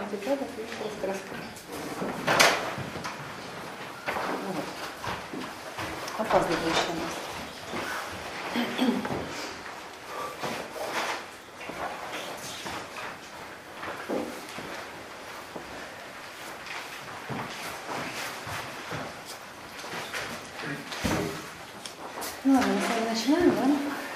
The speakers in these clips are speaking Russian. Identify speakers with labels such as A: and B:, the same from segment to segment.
A: антитела и раскраска. Вот. Опаздывает еще у нас. Ну ладно, мы с вами начинаем, да?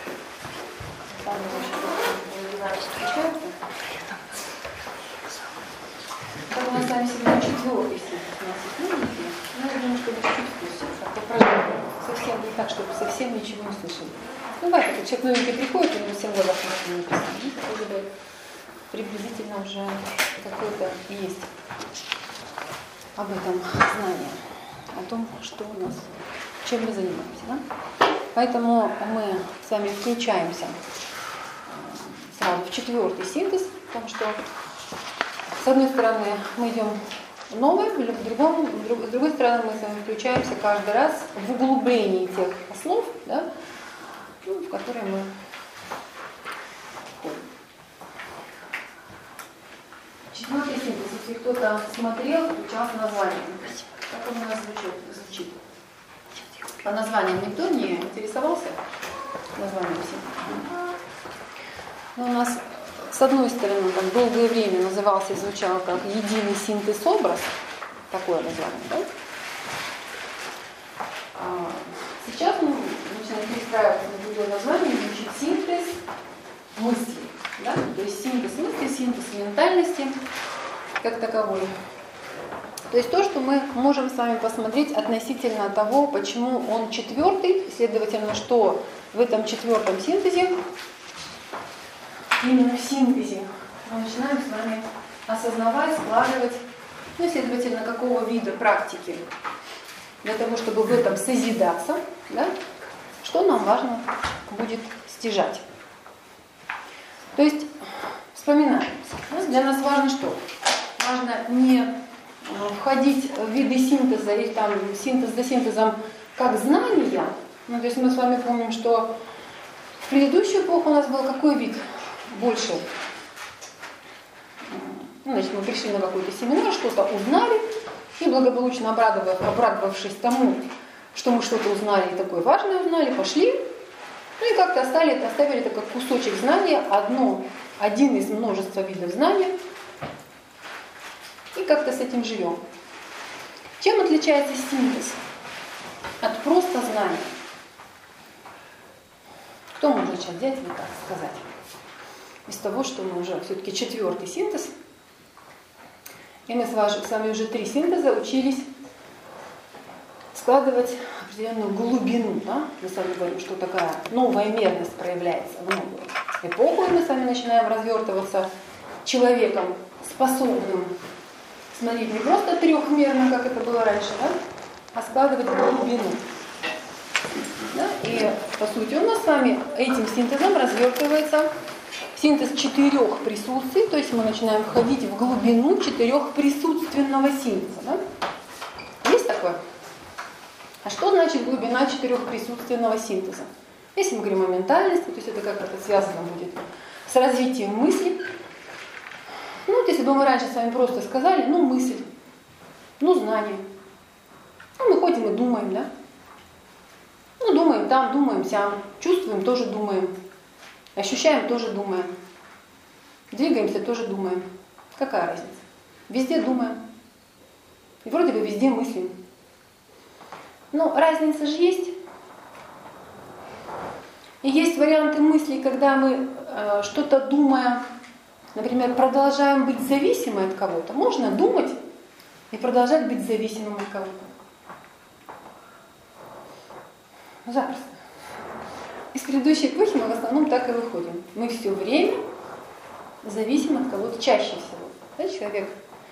A: Как у нас с вами сегодня четвертый стих у нас есть, видите? Ну, я думаю, что вы чуть-чуть в курсе. Так, попрожим. Совсем не так, чтобы совсем ничего не слышали. Ну, бывает, когда человек новенький приходит, у него всем глазах ничего не написано. И такое приблизительно уже какое-то есть об этом знание. О том, что у нас, чем мы занимаемся. Да? Поэтому мы с вами включаемся сразу в четвертый синтез, потому что с одной стороны мы идем в новое, с другой стороны мы с вами включаемся каждый раз в углублении тех основ, да, в которые мы входим. Четвертый синтез, если кто-то смотрел, включался название. Как он у нас звучит? По названиям никто не интересовался названием синтеза? Но у нас с одной стороны там долгое время назывался и звучал как единый синтез-образ, такое название, да? Сейчас мы начинаем перестраиваться на другое название, звучит синтез мысли, да? То есть синтез мысли, синтез ментальности как таковой. То есть то, что мы можем с вами посмотреть относительно того, почему он четвертый, следовательно, что в этом четвертом синтезе, именно в синтезе, мы начинаем с вами осознавать, складывать, ну, следовательно, какого вида практики для того, чтобы в этом созидаться, да, что нам важно будет стяжать. То есть, вспоминаем, да, для нас важно что? Важно не входить в виды синтеза или там синтез за синтезом как знания. Ну, то есть мы с вами помним, что в предыдущую эпоху у нас был какой вид больше? Ну, значит, мы пришли на какой-то семинар, что-то узнали, и благополучно обрадовавшись тому, что мы что-то узнали и такое важное узнали, пошли, ну и как-то оставили такой кусочек знания, один из множества видов знания, и как-то с этим живем. Чем отличается синтез от просто знания? Кто может сейчас взять и так сказать? Из того, что мы уже все-таки четвертый синтез, и мы с вами уже 3 синтеза учились складывать определенную глубину. Да? Мы с вами говорим, что такая новая мерность проявляется в новую эпоху, и мы с вами начинаем развертываться человеком, способным смотреть не просто трехмерно, как это было раньше, да? А складывать глубину. Да? И по сути у нас с вами этим синтезом развертывается синтез 4 присутствий, то есть мы начинаем входить в глубину 4-присутственного синтеза. Да? Есть такое? А что значит глубина 4-присутственного синтеза? Если мы говорим о ментальности, то есть это как-то связано будет с развитием мысли. Ну, вот если бы мы раньше с вами просто сказали, ну, мысль, ну, знание. Ну, мы ходим и думаем, да? Ну, думаем там, думаем сям, чувствуем, тоже думаем. Ощущаем, тоже думаем. Двигаемся, тоже думаем. Какая разница? Везде думаем. И вроде бы везде мыслим. Но разница же есть. И есть варианты мыслей, когда мы что-то думаем, например, продолжаем быть зависимы от кого-то. Можно думать и продолжать быть зависимым от кого-то. Запросто. Из предыдущей эпохи мы в основном так и выходим. Мы все время зависим от кого-то, чаще всего. Да, человек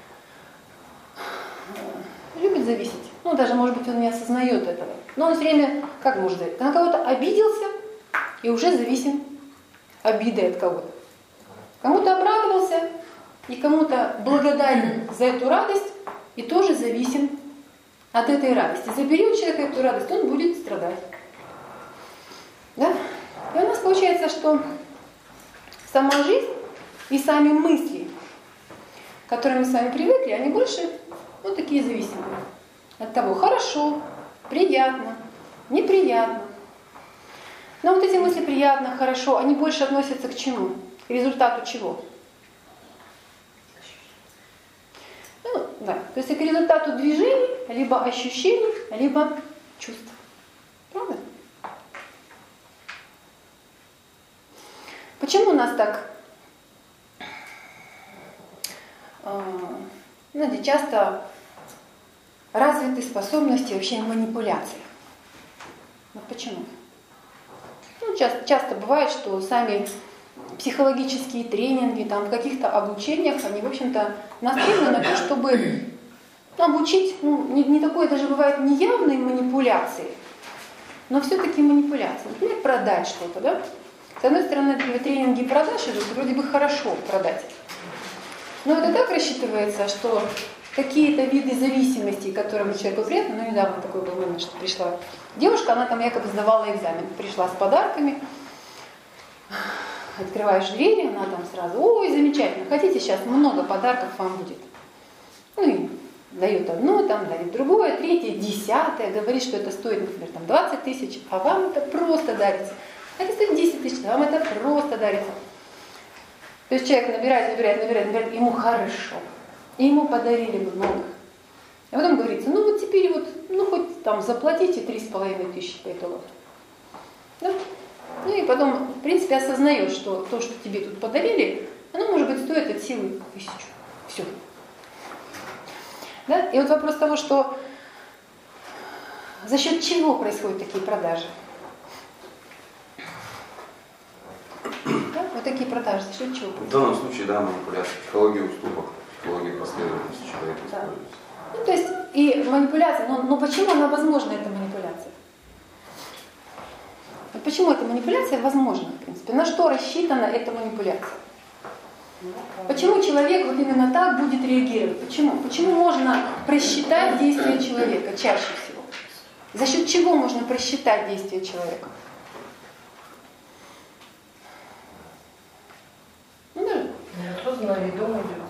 A: любит зависеть. Ну, даже, может быть, он не осознает этого. Но он все время, как может зависеть? На кого-то обиделся и уже зависим обидой от кого-то. Кому-то обрадовался и кому-то благодарен за эту радость и тоже зависим от этой радости. Заберет человек эту радость, он будет страдать. Да? И у нас получается, что сама жизнь и сами мысли к которым мы с вами привыкли, они больше вот такие зависимые. От того, хорошо, приятно, неприятно. Но вот эти мысли приятно, хорошо, они больше относятся к чему? К результату чего? Ну, да, то есть к результату движений, либо ощущений, либо чувств. Правда? Почему у нас так, знаете, часто развиты способности вообще манипуляции? Вот почему? Ну, часто бывает, что сами психологические тренинги, там, в каких-то обучениях, они, в общем-то, настроены на то, чтобы обучить, не такое даже бывает неявные манипуляции, но все-таки манипуляции. Например, продать что-то, да? С одной стороны, тренинги продаж идут, вроде бы хорошо продать. Но это так рассчитывается, что какие-то виды зависимостей, которым человеку приятно, ну, недавно такой был момент, что пришла девушка, она там якобы сдавала экзамен, пришла с подарками, открываешь двери, она там сразу, ой, замечательно, хотите, сейчас много подарков вам будет. Ну и дает одно, там дает другое, третье, десятое, говорит, что это стоит, например, там 20 тысяч, а вам это просто дарится. Это стоит 10 тысяч, а вам это просто дарится. То есть человек набирает, ему хорошо. И ему подарили много. А потом говорится, ну вот теперь вот, ну хоть там заплатите 3,5 тысячи по итогу. Да? Ну и потом, в принципе, осознаешь, что то, что тебе тут подарили, оно, может быть, стоит от силы 1000. Все. Да? И вот вопрос того, что за счет чего происходят такие продажи? Да? Вот такие продажи, за счет чего?
B: В данном случае, да, манипуляция, психология уступок, психология последовательности человека
A: да.
B: используется.
A: Ну, то есть и манипуляция, но почему она возможна, эта манипуляция? Вот почему эта манипуляция возможна, в принципе? На что рассчитана эта манипуляция? Почему человек вот именно так будет реагировать? Почему? Почему можно просчитать действия человека чаще всего? За счет чего можно просчитать действия человека? Ну да.
C: Неосознанно, ведомо идет.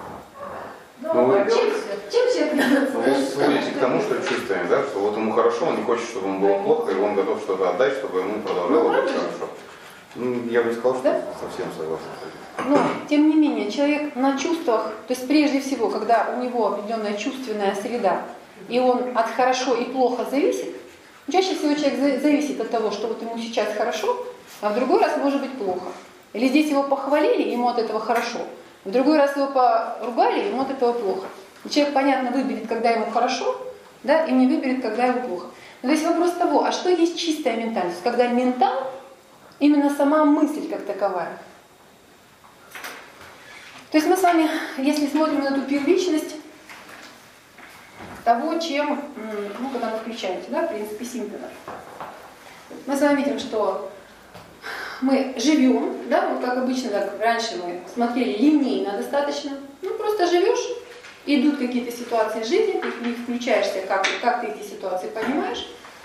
A: Чем человек ведется?
B: Вы сводите к тому, что чувствуем, да, что вот ему хорошо, он не хочет, чтобы ему было плохо, и он готов что-то отдать, чтобы ему продолжало быть хорошо. Ну, я бы не сказал, что
A: да?
B: совсем согласен.
A: Но, тем не менее, человек на чувствах, то есть прежде всего, когда у него определенная чувственная среда, и он от хорошо и плохо зависит, чаще всего человек зависит от того, что вот ему сейчас хорошо, а в другой раз может быть плохо. Или здесь его похвалили, ему от этого хорошо. В другой раз его поругали, ему от этого плохо. И человек, понятно, выберет, когда ему хорошо, да, и не выберет, когда ему плохо. Но здесь вопрос того, а что есть чистая ментальность? Когда ментал, именно сама мысль как таковая. То есть мы с вами, если смотрим на эту первичность того, чем, ну, когда вы включаете, да, в принципе, симптомов, мы с вами видим, что мы живем, да, вот как обычно, так, раньше мы смотрели линейно достаточно, ну, просто живешь, идут какие-то ситуации жизни, ты в них включаешься, как ты эти ситуации понимаешь,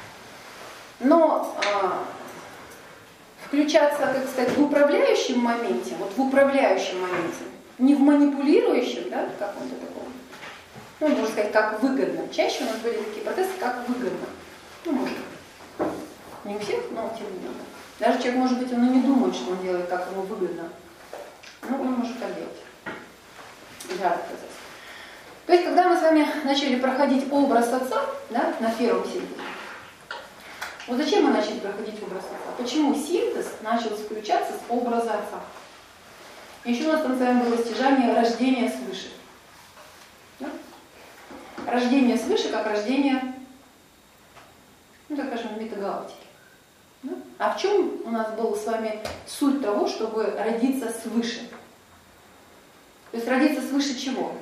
A: но включаться, как сказать, в управляющем моменте, вот в управляющем моменте, не в манипулирующем, да, в каком-то таком, ну, можно сказать, как выгодно. Чаще у нас были такие процессы, как выгодно. Ну, может, не у всех, но тем не менее. Даже человек, может быть, он и не думает, что он делает, как ему выгодно. Но он может так делать. Да, процесс. То есть, когда мы с вами начали проходить образ отца, да, на первом синтезе, вот зачем мы начали проходить образ отца? Почему синтез начал включаться с образа отца? Еще у нас там с вами было стяжание рождения свыше. Да? Рождение свыше, как рождение, ну так скажем, метагалактики. Да? А в чем у нас была с вами суть того, чтобы родиться свыше? То есть родиться свыше чего?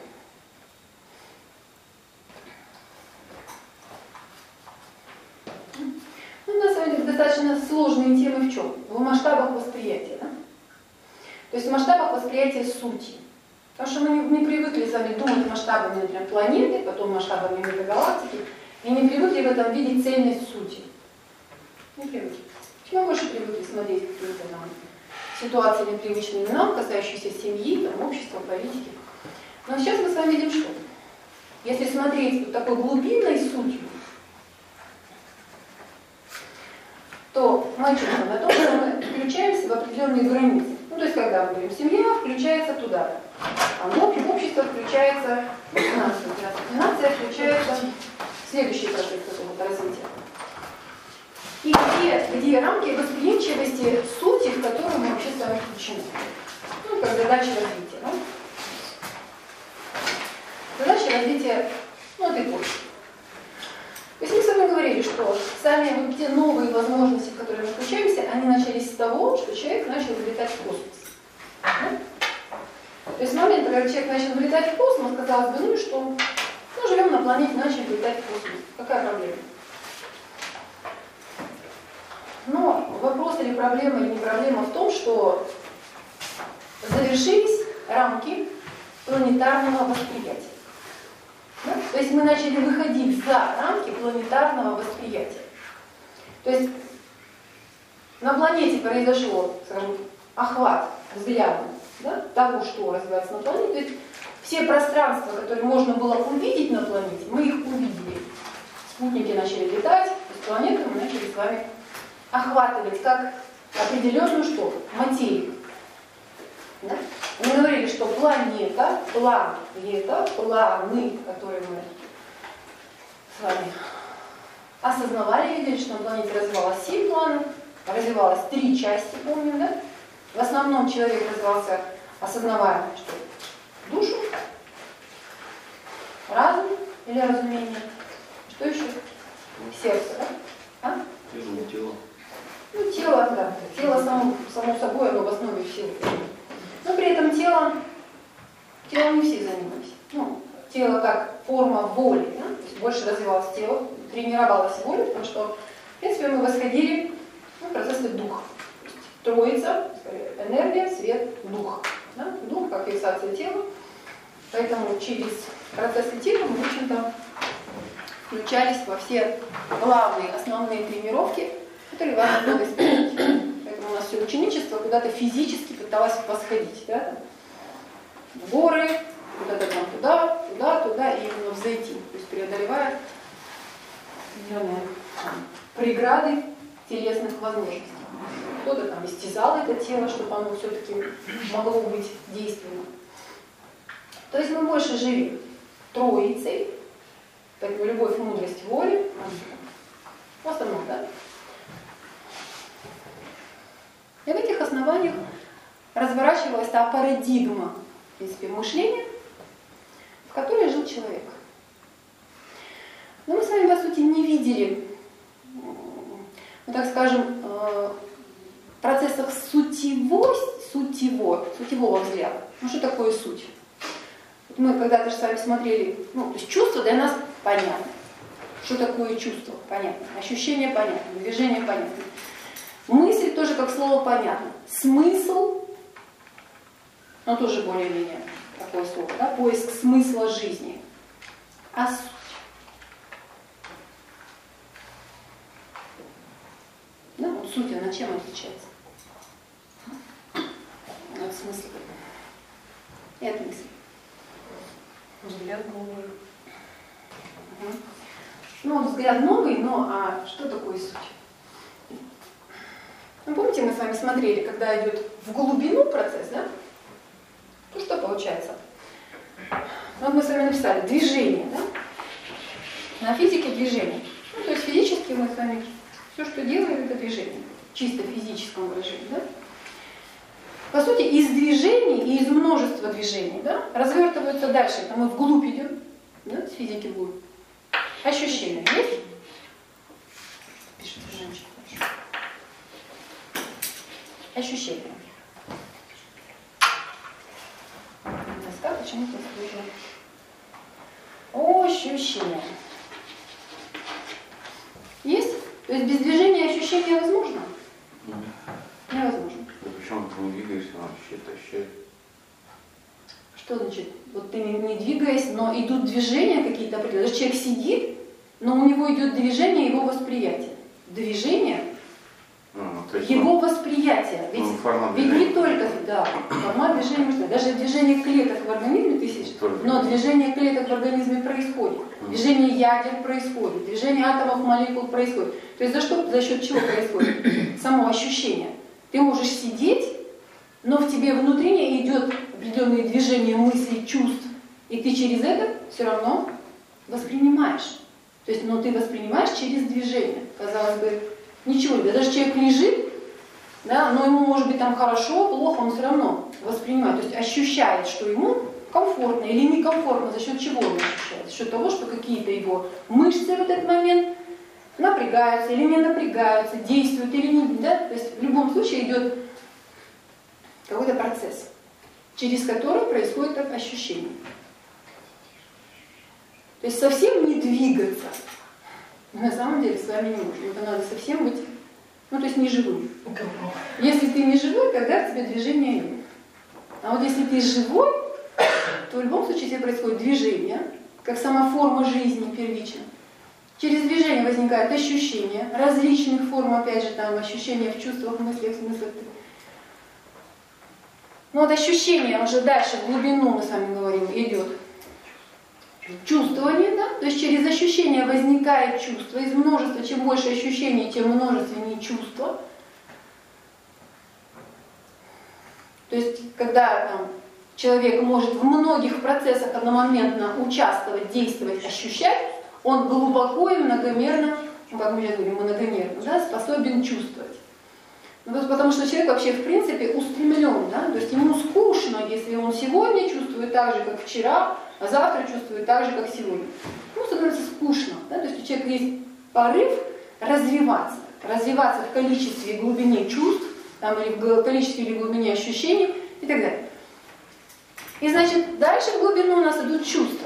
A: Ну, у нас с вами достаточно сложные темы в чем? В масштабах восприятия. Да? То есть в масштабах восприятия сути. Потому что мы не привыкли с вами думать масштабами, например, планеты, потом масштабами метагалактики, и не привыкли в этом видеть цельность сути. Не привыкли. Мы больше привыкли смотреть какие-то ситуации непривычные нам, касающиеся семьи, там, общества, политики. Но сейчас мы с вами видим что? Если смотреть вот такой глубинной сутью, то мы чувствуем о том, что мы включаемся в определенные границы. Ну, то есть, когда мы говорим семья, включается туда. А общество включается в нацию. Нация включается в следующий процесс какого-то развития. И где рамки восприимчивости сути, в которую мы вообще с вами включены. Ну, как задача развития. Да? Задача развития, этой почвы. То есть мы с вами говорили, что сами вот те новые возможности, в которые мы включаемся, они начались с того, что человек начал вылетать в космос. Да? То есть с момента, когда человек начал вылетать в космос, казалось бы, что? Живем на планете, начали вылетать в космос. Какая проблема? Но вопрос или проблема, или не проблема в том, что завершились рамки планетарного восприятия. Да? То есть мы начали выходить за рамки планетарного восприятия. То есть на планете произошел, скажем, охват взглядом, да, того, что развивается на планете. То есть все пространства, которые можно было увидеть на планете, мы их увидели. Спутники начали летать, то есть планету мы начали с вами охватывать как определенную что? Материю. Да? Мы говорили, что планета, планы, которые мы с вами осознавали, видели, что на планете развивалось 7 планов, развивалось 3 части, помним, да? В основном человек развивался, осознавая, что душу, разум или разумение, что еще? Сердце, да? А?
B: Тело.
A: Тело, да. Тело само собой, оно в основе всего. Но при этом телом не все занимались. Тело как форма воли, да? То есть больше развивалось тело, тренировалось воля, потому что, в принципе, мы восходили в процессе духа. Троица, энергия, свет, дух. Да? Дух как фиксация тела. Поэтому через процессы тела мы, в общем-то, включались во все главные, основные тренировки, которые важно было исполнить. Поэтому у нас все ученичество куда-то физически пыталось восходить. Да? В горы, куда-то там туда, и именно взойти. То есть преодолевая определенные преграды телесных возможностей. Кто-то там истязал это тело, чтобы оно все-таки могло быть действенным. То есть мы больше жили троицей, поэтому любовь, мудрость, воля, в основном, да? И в этих основаниях разворачивалась та парадигма, в принципе, мышления, в которой жил человек. Но мы с вами, по сути, не видели, так скажем, процессах сутевого взгляда. Что такое суть? Мы когда-то же с вами смотрели, то есть чувство для нас понятно. Что такое чувство? Понятно. Ощущение понятно. Движение понятно. Мысль тоже как слово понятно. Смысл, тоже более-менее такое слово, да? Поиск смысла жизни. А суть? Суть, она чем отличается? От смысла. И от мысли.
C: Взгляд новый.
A: Взгляд новый, а что такое суть? Помните, мы с вами смотрели, когда идет в глубину процесс, да? То что получается? Мы с вами написали движение, да? На физике движение. То есть физически мы с вами все, что делаем, это движение. Чисто в физическом выражении, да? По сути, из движений и из множества движений, да, развертываются дальше. Это мы вглубь идем, да, с физики вглубь. Ощущения есть? Пишите, женщина. Ощущения. Доска почему-то служит. Ощущения. Есть? То есть без движения ощущения возможно? Невозможно.
B: Причем ты не двигаешься, но ощущает.
A: Что значит? Вот ты не двигаясь, но идут движения какие-то определенные. Даже человек сидит, но у него идет движение его восприятия. Движение.
B: То есть,
A: его восприятие. Ведь не только формат движения мышц, даже движение клеток в организме тысяч, но движение клеток в организме происходит. Движение ядер происходит, движение атомов, молекул происходит. То есть за счет чего происходит? Само ощущение. Ты можешь сидеть, но в тебе внутренне идет определенные движения мыслей, чувств, и ты через это все равно воспринимаешь. То есть, но ты воспринимаешь через движение. Казалось бы, ничего не. Даже человек лежит, да, но ему может быть там хорошо, плохо, он все равно воспринимает. То есть ощущает, что ему комфортно или некомфортно, за счет чего он ощущает. За счет того, что какие-то его мышцы в этот момент напрягаются или не напрягаются, действуют или не. Да? То есть в любом случае идет какой-то процесс, через который происходит это ощущение. То есть совсем не двигаться. На самом деле с вами не можем. Это надо совсем быть, то есть не живым. Если ты не живой, тогда к тебе движения нет. А вот если ты живой, то в любом случае тебе происходит движение, как сама форма жизни первична. Через движение возникают ощущения, различных форм, опять же, там ощущения в чувствах, мыслях, смыслах. Но вот ощущение уже дальше, в глубину, мы с вами говорим, идет чувствование, да? То есть через ощущение возникает чувство. Из множества, чем больше ощущений, тем множественнее чувства. То есть когда там, человек может в многих процессах одномоментно участвовать, действовать, ощущать, он глубоко и многомерно, как мы сейчас говорим, многомерно, да, способен чувствовать. Потому что человек вообще в принципе устремлен, да? То есть ему скучно, если он сегодня чувствует так же, как вчера, а завтра чувствует так же, как сегодня. Ему становится скучно. Да? То есть у человека есть порыв развиваться в количестве и глубине чувств, там, или в количестве или глубине ощущений и так далее. И значит, дальше в глубину у нас идут чувства,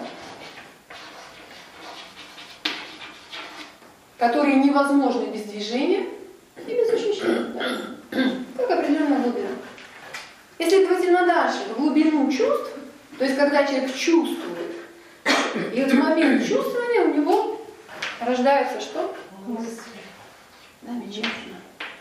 A: которые невозможны без движения и без ощущения. Да? Как определенная глубина. И следовательно дальше, в глубину чувств, то есть когда человек чувствует, и в момент чувствования у него рождается что? Мысль. Замечательно.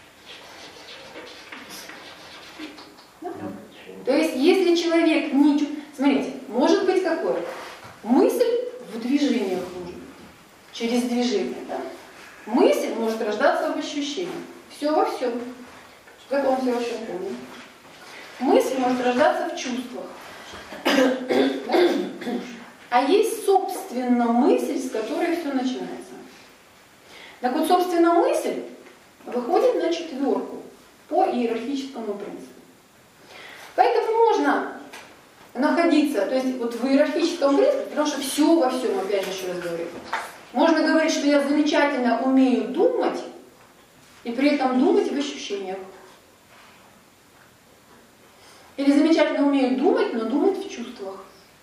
A: Да? То есть если человек не чувствует, смотрите, может быть какое? Мысль в движениях может быть, через движение. Да? Мысль может рождаться в ощущении. Все во всем. Как он все во всем помнит. Мысль может рождаться в чувствах. Да? А есть, собственно, мысль, с которой все начинается. Так вот, собственно, мысль выходит на четверку по иерархическому принципу. Поэтому можно находиться, то есть вот в иерархическом принципе, потому что все во всем, опять же еще раз говорю. Можно говорить, что я замечательно умею думать, и при этом думать в ощущениях. Или замечательно умею думать, но думать в чувствах.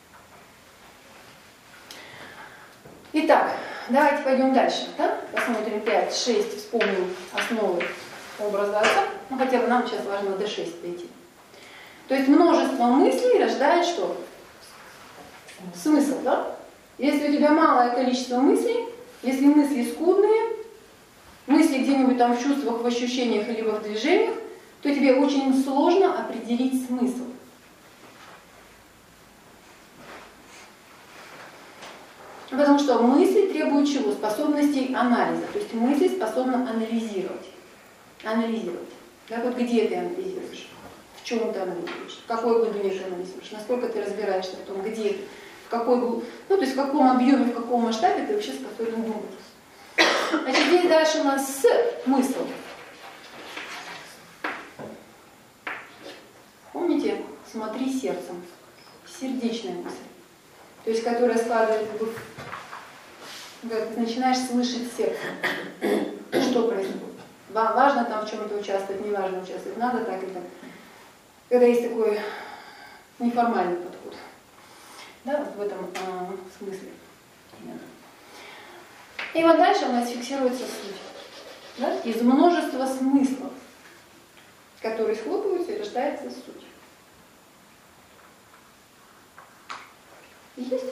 A: Итак, давайте пойдем дальше. Да? Посмотрим 5-6, вспомним основы образа отца. Ну, хотя бы нам сейчас важно до 6 дойти. То есть множество мыслей рождает что? Смысл, да? Если у тебя малое количество мыслей, если мысли скудные, мысли где-нибудь там в чувствах, в ощущениях или в движениях, то тебе очень сложно определить смысл. Потому что мысли требуют чего? Способностей анализа. То есть мысли способны анализировать. Анализировать. Так вот где ты анализируешь? В чем ты анализируешь? В какой глубине ты анализируешь? Насколько ты разбираешься в том, где ты? В какой, то есть в каком объеме, в каком масштабе ты вообще способен думать. Значит, здесь дальше у нас смысл. Помните, смотри сердцем. Сердечная мысль. То есть, которая складывается в... Когда ты начинаешь слышать сердцем, что происходит. Важно там в чем-то участвовать, не важно участвовать, надо так и так. Когда есть такой неформальный подход. Да, вот в этом смысле. И вот дальше у нас фиксируется суть. Да? Из множества смыслов, которые схлопываются, и рождается суть. Есть?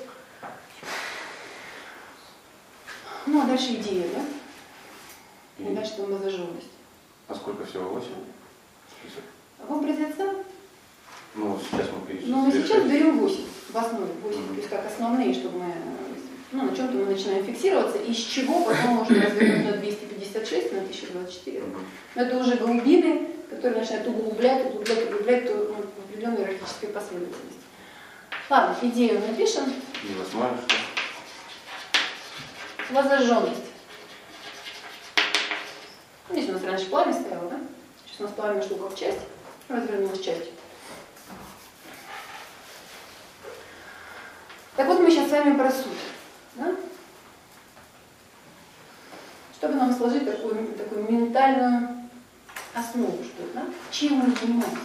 A: Ну, а дальше идея, да? И дальше там зажженность.
B: А сколько всего? 8? Список.
A: Вам придется?
B: Ну, сейчас мы перечислим.
A: Ну, мы сейчас берем 8 в основе. 8, то есть как основные, чтобы мы, на чем-то мы начинаем фиксироваться, из чего потом можно развернуть на 256, на 1024. Но это уже глубины, которые начинают углублять в определенной иерархической последовательности. Ладно, идею напишем.
B: И 8, что?
A: Воззажженность. Здесь у нас раньше пламя стояло, да? Сейчас у нас пламя штука в часть, развернулась часть. Так вот, мы сейчас с вами про суть. Да? Чтобы нам сложить такую ментальную основу, что да? Чем мы занимаемся?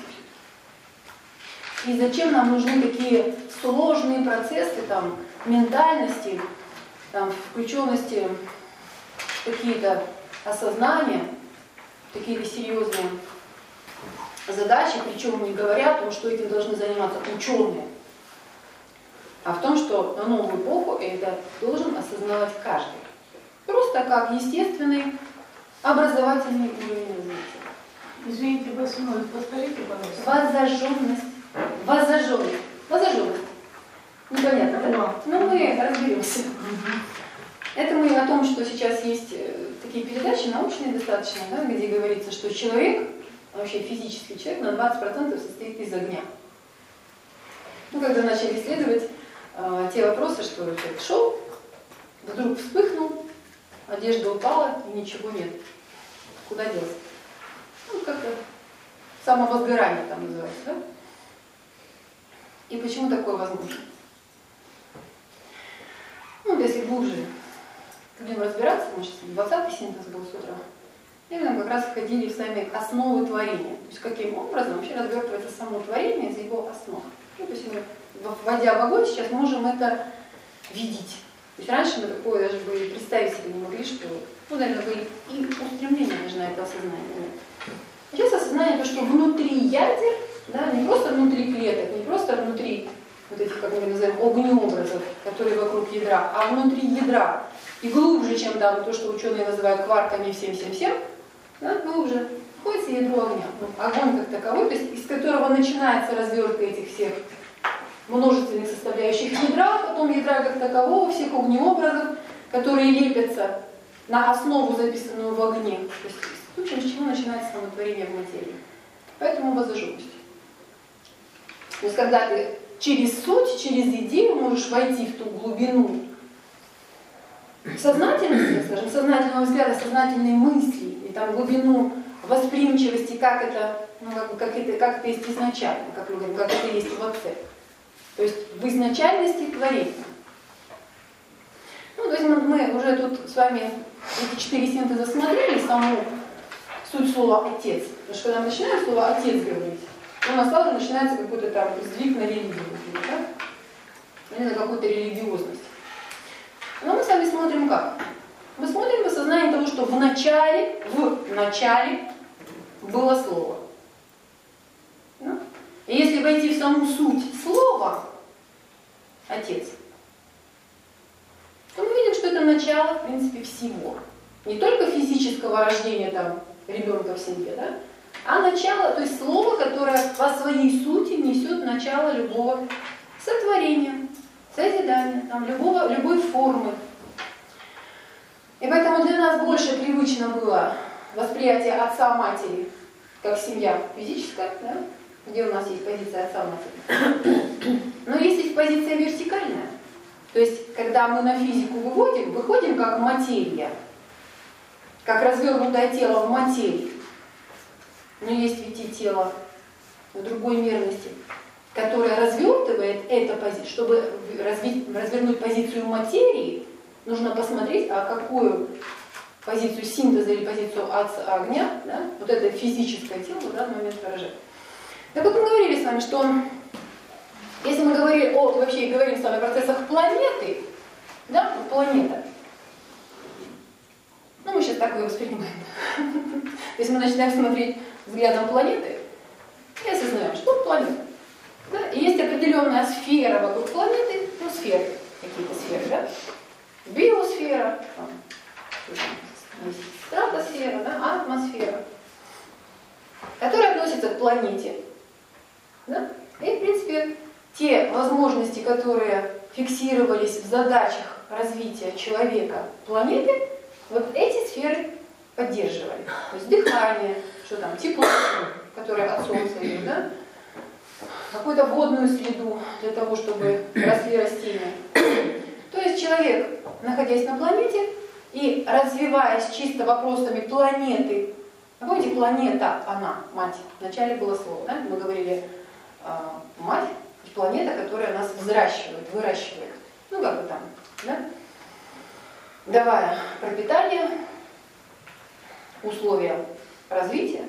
A: И зачем нам нужны такие сложные процессы там, ментальности, там, включенности в какие-то осознания, какие-то серьезные задачи, причем не говоря о том, что этим должны заниматься ученые, а в том, что на новую эпоху это должен осознавать каждый. Просто как естественный образовательный уровень развития.
C: Извините, восьмой, повторите, пожалуйста.
A: Воззажженность. Воззажженность. Воззажженность. Непонятно, да? Но мы разберемся. Это мы о том, что сейчас есть такие передачи, научные достаточно, да, где говорится, что человек, вообще физический человек, на 20% состоит из огня. Ну, когда начали исследовать те вопросы, что человек шел, вдруг вспыхнул, одежда упала и ничего нет. Куда делся? Ну, как-то самовозгорание там называется, да? И почему такое возможно? Ну, если глубже будем разбираться, мы сейчас 20-й синтез был с утра, и мы как раз входили в сами основы творения. То есть каким образом вообще развертывается само творение из его основ. Ну, то есть мы, вводя в огонь, сейчас можем это видеть. То есть раньше мы такое даже бы представить себе не могли, что, ну, наверное, были и устремления даже на это осознание. Сейчас осознание то, что внутри ядер, да, не просто внутри клеток, не просто внутри вот этих, как мы называем, огнеобразов, которые вокруг ядра, а внутри ядра. И глубже, чем там то, что ученые называют кварками всем, да, глубже находится ядро огня. Ну, огонь как таковой, то есть из которого начинается развертка этих всех множественных составляющих ядра, потом ядра как такового, всех огнеобразов, которые лепятся на основу, записанную в огне. То есть в случае, с чего начинается самотворение в материи. Поэтому воззажженность. То есть когда ты через суть, через идею можешь войти в ту глубину сознательности, скажем, сознательного взгляда, сознательной мысли, и там глубину восприимчивости, как это, ну, как это есть изначально, как мы говорим, как это есть в отце. То есть в изначальности творения. Ну, то есть мы уже тут с вами эти 4 синтеза смотрели, саму суть слова «отец». Потому что когда мы начинаем слово «отец» говорить, у нас сразу начинается какой-то там сдвиг на религию, да? Или на какую-то религиозность. Но мы с вами смотрим как? Мы смотрим в осознании того, что в начале было слово. Да? И если войти в саму суть слова «отец», то мы видим, что это начало, в принципе, всего. Не только физического рождения там, ребенка в семье, да? А начало, то есть слово, которое по своей сути несет начало любого сотворения, созидания, там, любой формы. И поэтому для нас больше привычно было восприятие отца-матери как семья физическая, да? Где у нас есть позиция отца-матери. Но есть позиция вертикальная. То есть, когда мы на физику выходим как материя, как развернутое тело в материи. Но есть ведь и тело в другой мерности, которое развертывает эту позицию. Чтобы развернуть позицию материи, нужно посмотреть, а какую позицию синтеза или позицию огня, да, вот это физическое тело в данный момент выражает. Так вот мы говорили с вами, что если мы говорим с вами о процессах планеты, да, планета, ну мы сейчас так ее воспринимаем. То есть мы начинаем смотреть взглядом планеты и осознаем, что планета. Да? И есть определенная сфера вокруг планеты, ну сферы, какие-то сферы, да? Биосфера, там, стратосфера, да? Атмосфера. которые относятся к планете. Да? И, в принципе, те возможности, которые фиксировались в задачах развития человека планеты, вот эти сферы поддерживали. То есть дыхание, что там, тепло, которое от Солнца идет, да? Какую-то водную среду для того, чтобы росли растения. То есть человек, находясь на планете и развиваясь чисто вопросами планеты, помните, планета, она, мать, вначале было слово, да? Мы говорили мать, планета, которая нас взращивает, выращивает. Ну, как бы там, да? Давая пропитание, условия развития.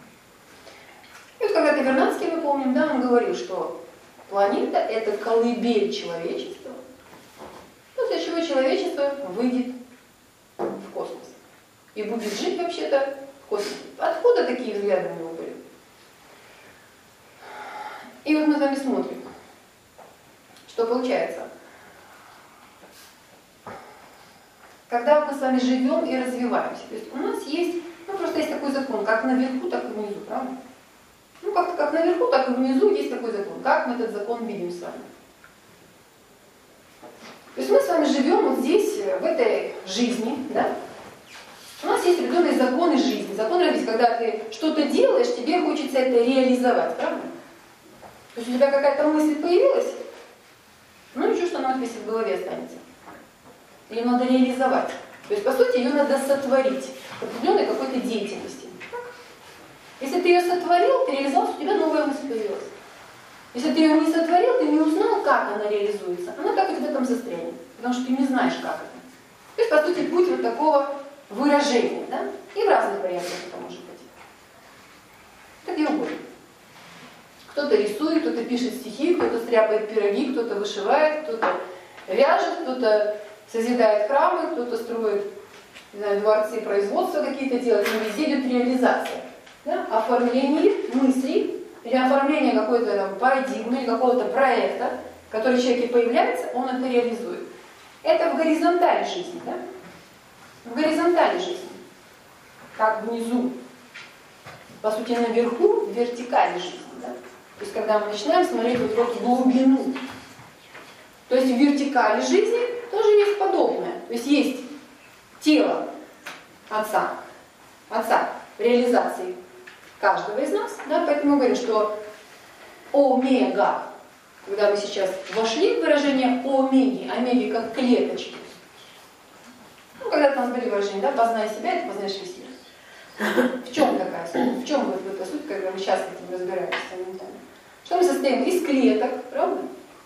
A: И вот когда-то Вернадский, мы помним, да, он говорил, что планета — это колыбель человечества, после чего человечество выйдет в космос и будет жить вообще-то в космосе. Откуда такие взгляды у него были? И вот мы с вами смотрим, что получается. Когда мы с вами живем и развиваемся, то есть у нас есть, просто есть такой закон, как наверху, так и внизу, правда? Ну, как наверху, так и внизу есть такой закон. Как мы этот закон видим с вами? То есть мы с вами живем вот здесь, в этой жизни, да? У нас есть определенные законы жизни. Закон развития, когда ты что-то делаешь, тебе хочется это реализовать, правда? То есть у тебя какая-то мысль появилась, ну ничего, что она вот в голове останется. Ее надо реализовать. То есть, по сути, ее надо сотворить в определенной какой-то деятельности. Если ты ее сотворил, ты реализовал, у тебя новая мысль появилась. Если ты ее не сотворил, ты не узнал, как она реализуется, она так у тебя там застрянет, потому что ты не знаешь, как это. То есть, по сути, путь вот такого выражения, да? И в разных вариантах это может быть. Это где угодно. Кто-то рисует, кто-то пишет стихи, кто-то стряпает пироги, кто-то вышивает, кто-то вяжет, кто-то созидает храмы, кто-то строит, не знаю, дворцы, производства какие-то делает, но везде идет реализация. Да? Оформление мыслей или оформление какой-то там парадигмы или какого-то проекта, который в человеке появляется, он это реализует. Это в горизонтали жизни, да? В горизонтали жизни. Как внизу. По сути, наверху, в вертикали жизни, да? То есть, когда мы начинаем смотреть вот в эту глубину. То есть, в вертикали жизни тоже есть подобное. То есть, есть тело Отца реализации каждого из нас. Да? Поэтому мы говорим, что омега, когда мы сейчас вошли в выражение омеги, омеги как клеточки. Ну, когда-то у нас были выражения, да, познай себя, это познаешь весь мир. В чем такая суть? В чем вот эта суть, когда мы сейчас с этим разбираемся моментально? Что мы состоим из клеток, правда?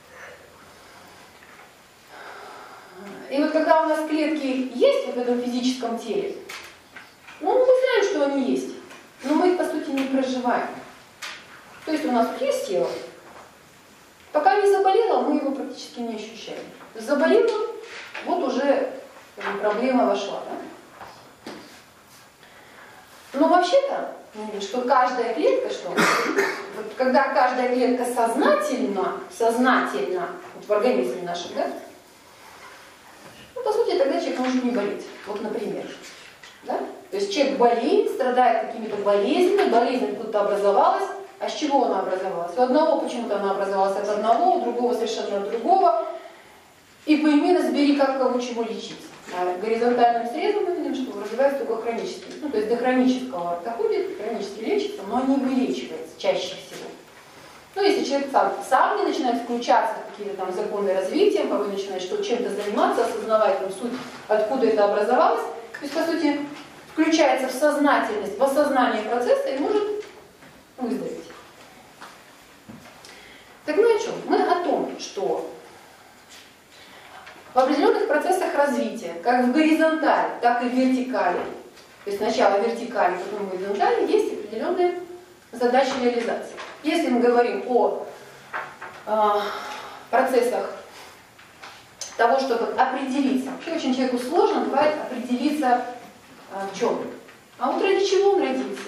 A: И вот когда у нас клетки есть вот в этом физическом теле, ну, мы знаем, что они есть, но мы их, по сути, не проживаем. То есть у нас есть тело, пока не заболело, мы его практически не ощущаем. Заболело, вот уже проблема вошла, да? Но вообще-то, что каждая клетка, что вот когда каждая клетка сознательна, вот в организме нашем, да? Ну, по сути, тогда человек может не болеть. Вот, например. Да? То есть человек болеет, страдает какими-то болезнями, болезнь откуда-то образовалась. А с чего она образовалась? У одного почему-то она образовалась от одного, у другого совершенно от другого. И пойми, разбери, как кого чего лечить. А горизонтальным срезом мы видим, что развивается только хронический. Ну, то есть до хронического доходит, хронически лечится, но не вылечивается чаще всего. Ну, если человек сам не начинает включаться в какие-то там законы развития, порой начинает чем-то заниматься, осознавать там суть, откуда это образовалось, то есть, по сути, включается в сознательность, в осознание процесса и может выздороветь. Так мы о чем? Мы о том, что в определенных процессах развития, как в горизонтали, так и в вертикали, то есть сначала вертикали, потом в горизонтали, есть определенные задачи реализации. Если мы говорим о процессах того, чтобы определиться, вообще очень человеку сложно бывает определиться в чем. А вот ради чего он родился?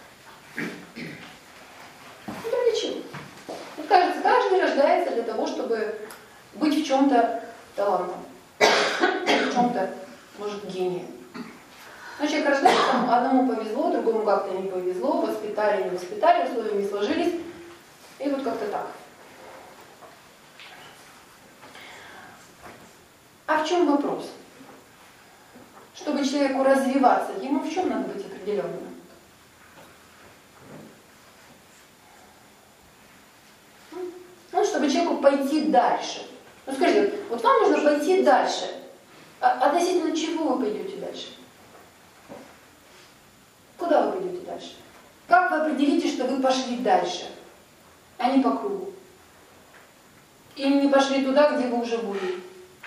A: Вот ради чего? Мне кажется, каждый рождается для того, чтобы быть в чем-то талантом, в чем-то, может, гением. Ну, человек рождается, там одному повезло, другому как-то не повезло, воспитали, не воспитали, условия не сложились. И вот как-то так. А в чем вопрос? Чтобы человеку развиваться, ему в чем надо быть определенным? Ну, чтобы человеку пойти дальше. Ну, скажите, вот вам нужно пойти дальше. Относительно чего вы пойдете дальше? Куда вы пойдете дальше? Как вы определите, что вы пошли дальше, а не по кругу? Или не пошли туда, где вы уже были?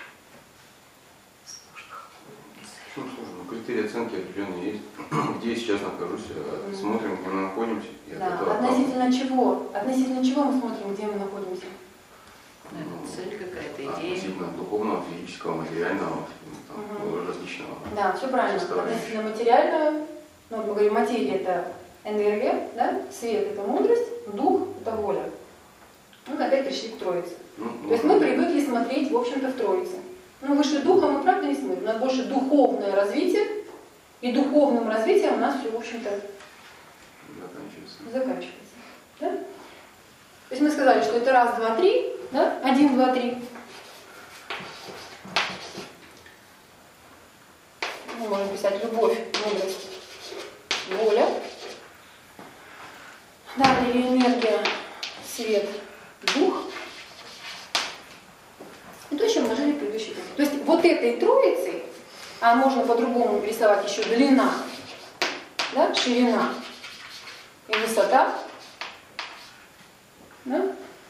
B: Ну, слушай, критерии оценки определенные есть. Где я сейчас нахожусь, смотрим, где мы находимся.
A: Да. Относительно чего? Относительно чего мы смотрим, где мы находимся?
D: Цель какая-то, идея.
B: Относительно духовного, физического, материального, различного.
A: Да, все правильно. Относительно материального, ну, мы говорим, материя это энергия, да? Свет это мудрость, дух это воля. Мы опять пришли к Троице. То есть мы привыкли смотреть, в общем-то, в Троице. Но выше духа мы правда не смотрим. У нас больше духовное развитие, и духовным развитием у нас все, в общем-то, заканчивается. Да? То есть мы сказали, что это раз, два, три, да? 1, 2, 3. Мы можем писать любовь, мудрость, воля. Далее энергия, свет, дух. И то, чем мы жили в предыдущей книге. То есть вот этой троицей, а можно по-другому рисовать еще длина, да, ширина и высота. Да?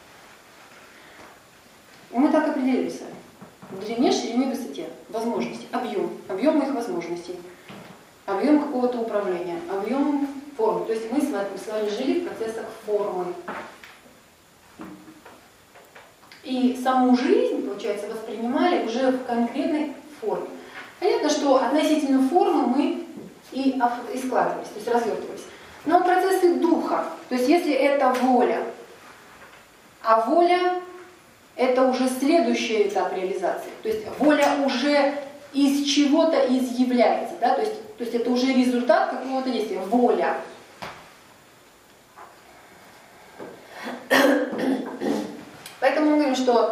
A: И мы так определили с вами. В длине, ширине, высоте. Возможности. Объем их возможностей. Объем какого-то управления. Объем формы. То есть мы с вами жили в процессах формы. И саму жизнь, получается, воспринимали уже в конкретной форме. Понятно, что относительно формы мы и складывались, то есть развертывались. Но процессы духа, то есть если это воля, а воля это уже следующий этап реализации. То есть воля уже из чего-то изъявляется, да? То есть это уже результат какого-то действия. Воля. Поэтому мы говорим, что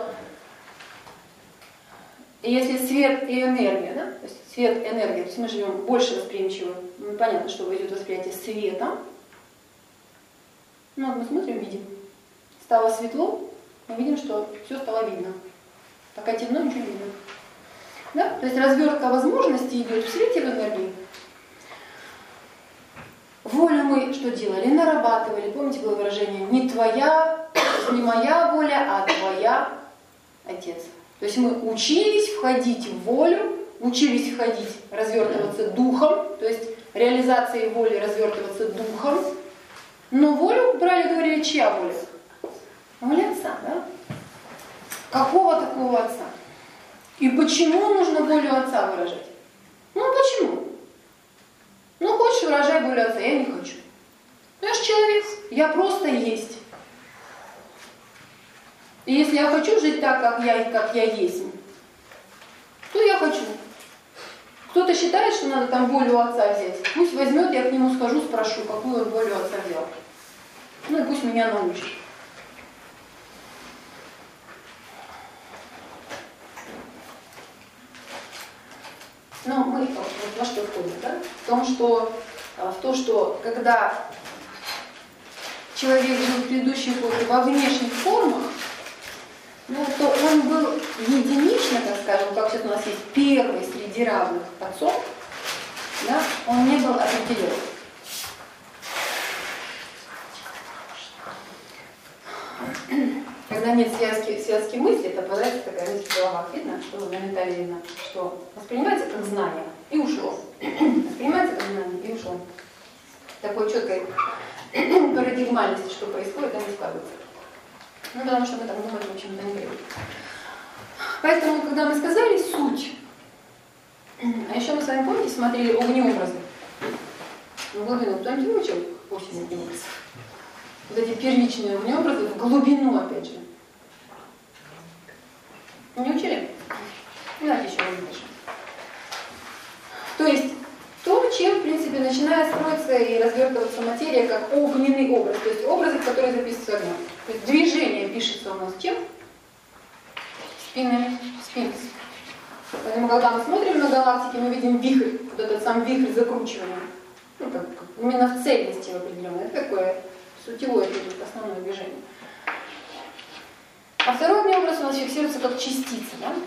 A: если свет и энергия, да? То есть свет и энергия, то есть мы живем больше восприимчиво, понятно, что идет восприятие света. Ну вот мы смотрим, видим. Стало светло, мы видим, что все стало видно. Пока темно, ничего не видно. Да? То есть развертка возможностей идет в свете, в энергии. Волю мы что делали? Нарабатывали. Помните, было выражение «не твоя, не моя воля, а твоя, Отец». То есть мы учились входить в волю, учились входить, развертываться духом, то есть реализацией воли развертываться духом. Но волю брали, говорили, чья воля? Воля Отца, да? Какого такого Отца? И почему нужно волю Отца выражать? Ну почему? Ну хочешь, выражай волю Отца, я не хочу. Я же человек, я просто есть. И если я хочу жить так, как я есть, то я хочу. Кто-то считает, что надо там волю Отца взять. Пусть возьмет, я к нему схожу, спрошу, какую он волю Отца взял. Ну и пусть меня научит. Но мы во что входим, да? В то, что когда человек жил в предыдущей эпохе во внешних формах, ну, то он был единично, так скажем, как сейчас у нас есть первый среди равных отцов, да? Он не был определен. Когда нет связки мысли, это появляется такая мысль в головах. Видно, что моментально видно, что воспринимается как знание и ушло. Воспринимается как знание и ушло. Такой четкой парадигмальности, что происходит, она не складывается. Ну, потому что мы там думать, в общем-то, не привыкли. Поэтому, когда мы сказали суть, а еще мы с вами, помните, смотрели огнеобразы. В глубину. Кто-нибудь выучил 8 огнеобразов? Вот эти первичные огнеобразы в глубину, опять же. Не учили? Ну, давайте еще раз дальше. То есть, то, чем, в принципе, начинает строиться и развертываться материя как огненный образ, то есть образы, которые записываются огнем. То есть движение пишется у нас чем? Спинами, спинкс. Поэтому, когда мы смотрим на галактики, мы видим вихрь, вот этот сам вихрь закручивания. Ну, как именно в цельности в определенной. Это такое сутевое, основное движение. А второй огненный образ у нас фиксируется как частица, да?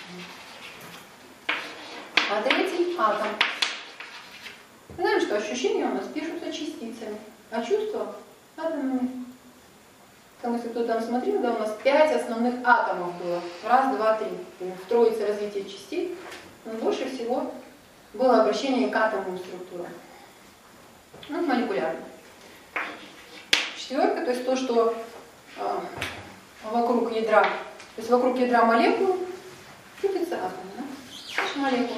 A: А третий — атом. Мы знаем, что ощущения у нас пишутся частицами, а чувства — атомами. Потому что кто-то там смотрел, да, у нас 5 основных атомов было. 1, 2, 3. В троице развития частей. Но больше всего было обращение к атомным структурам. Ну, молекулярно. 4, то есть то, что вокруг ядра, то есть вокруг ядра молекул крутится атом, да? Значит, молекула.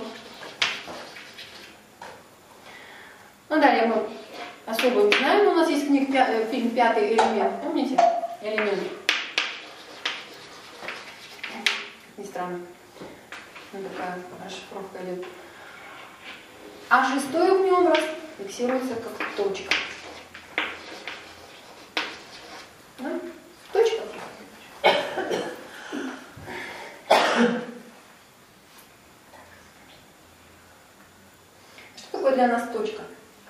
A: Ну, далее мы особо не знаем, у нас есть фильм «Пятый элемент», помните? Элемент. Не странно. Ну, такая расшифровка идет. А 6-й огненный образ фиксируется как точка. Да? Точка. Что такое для нас точка?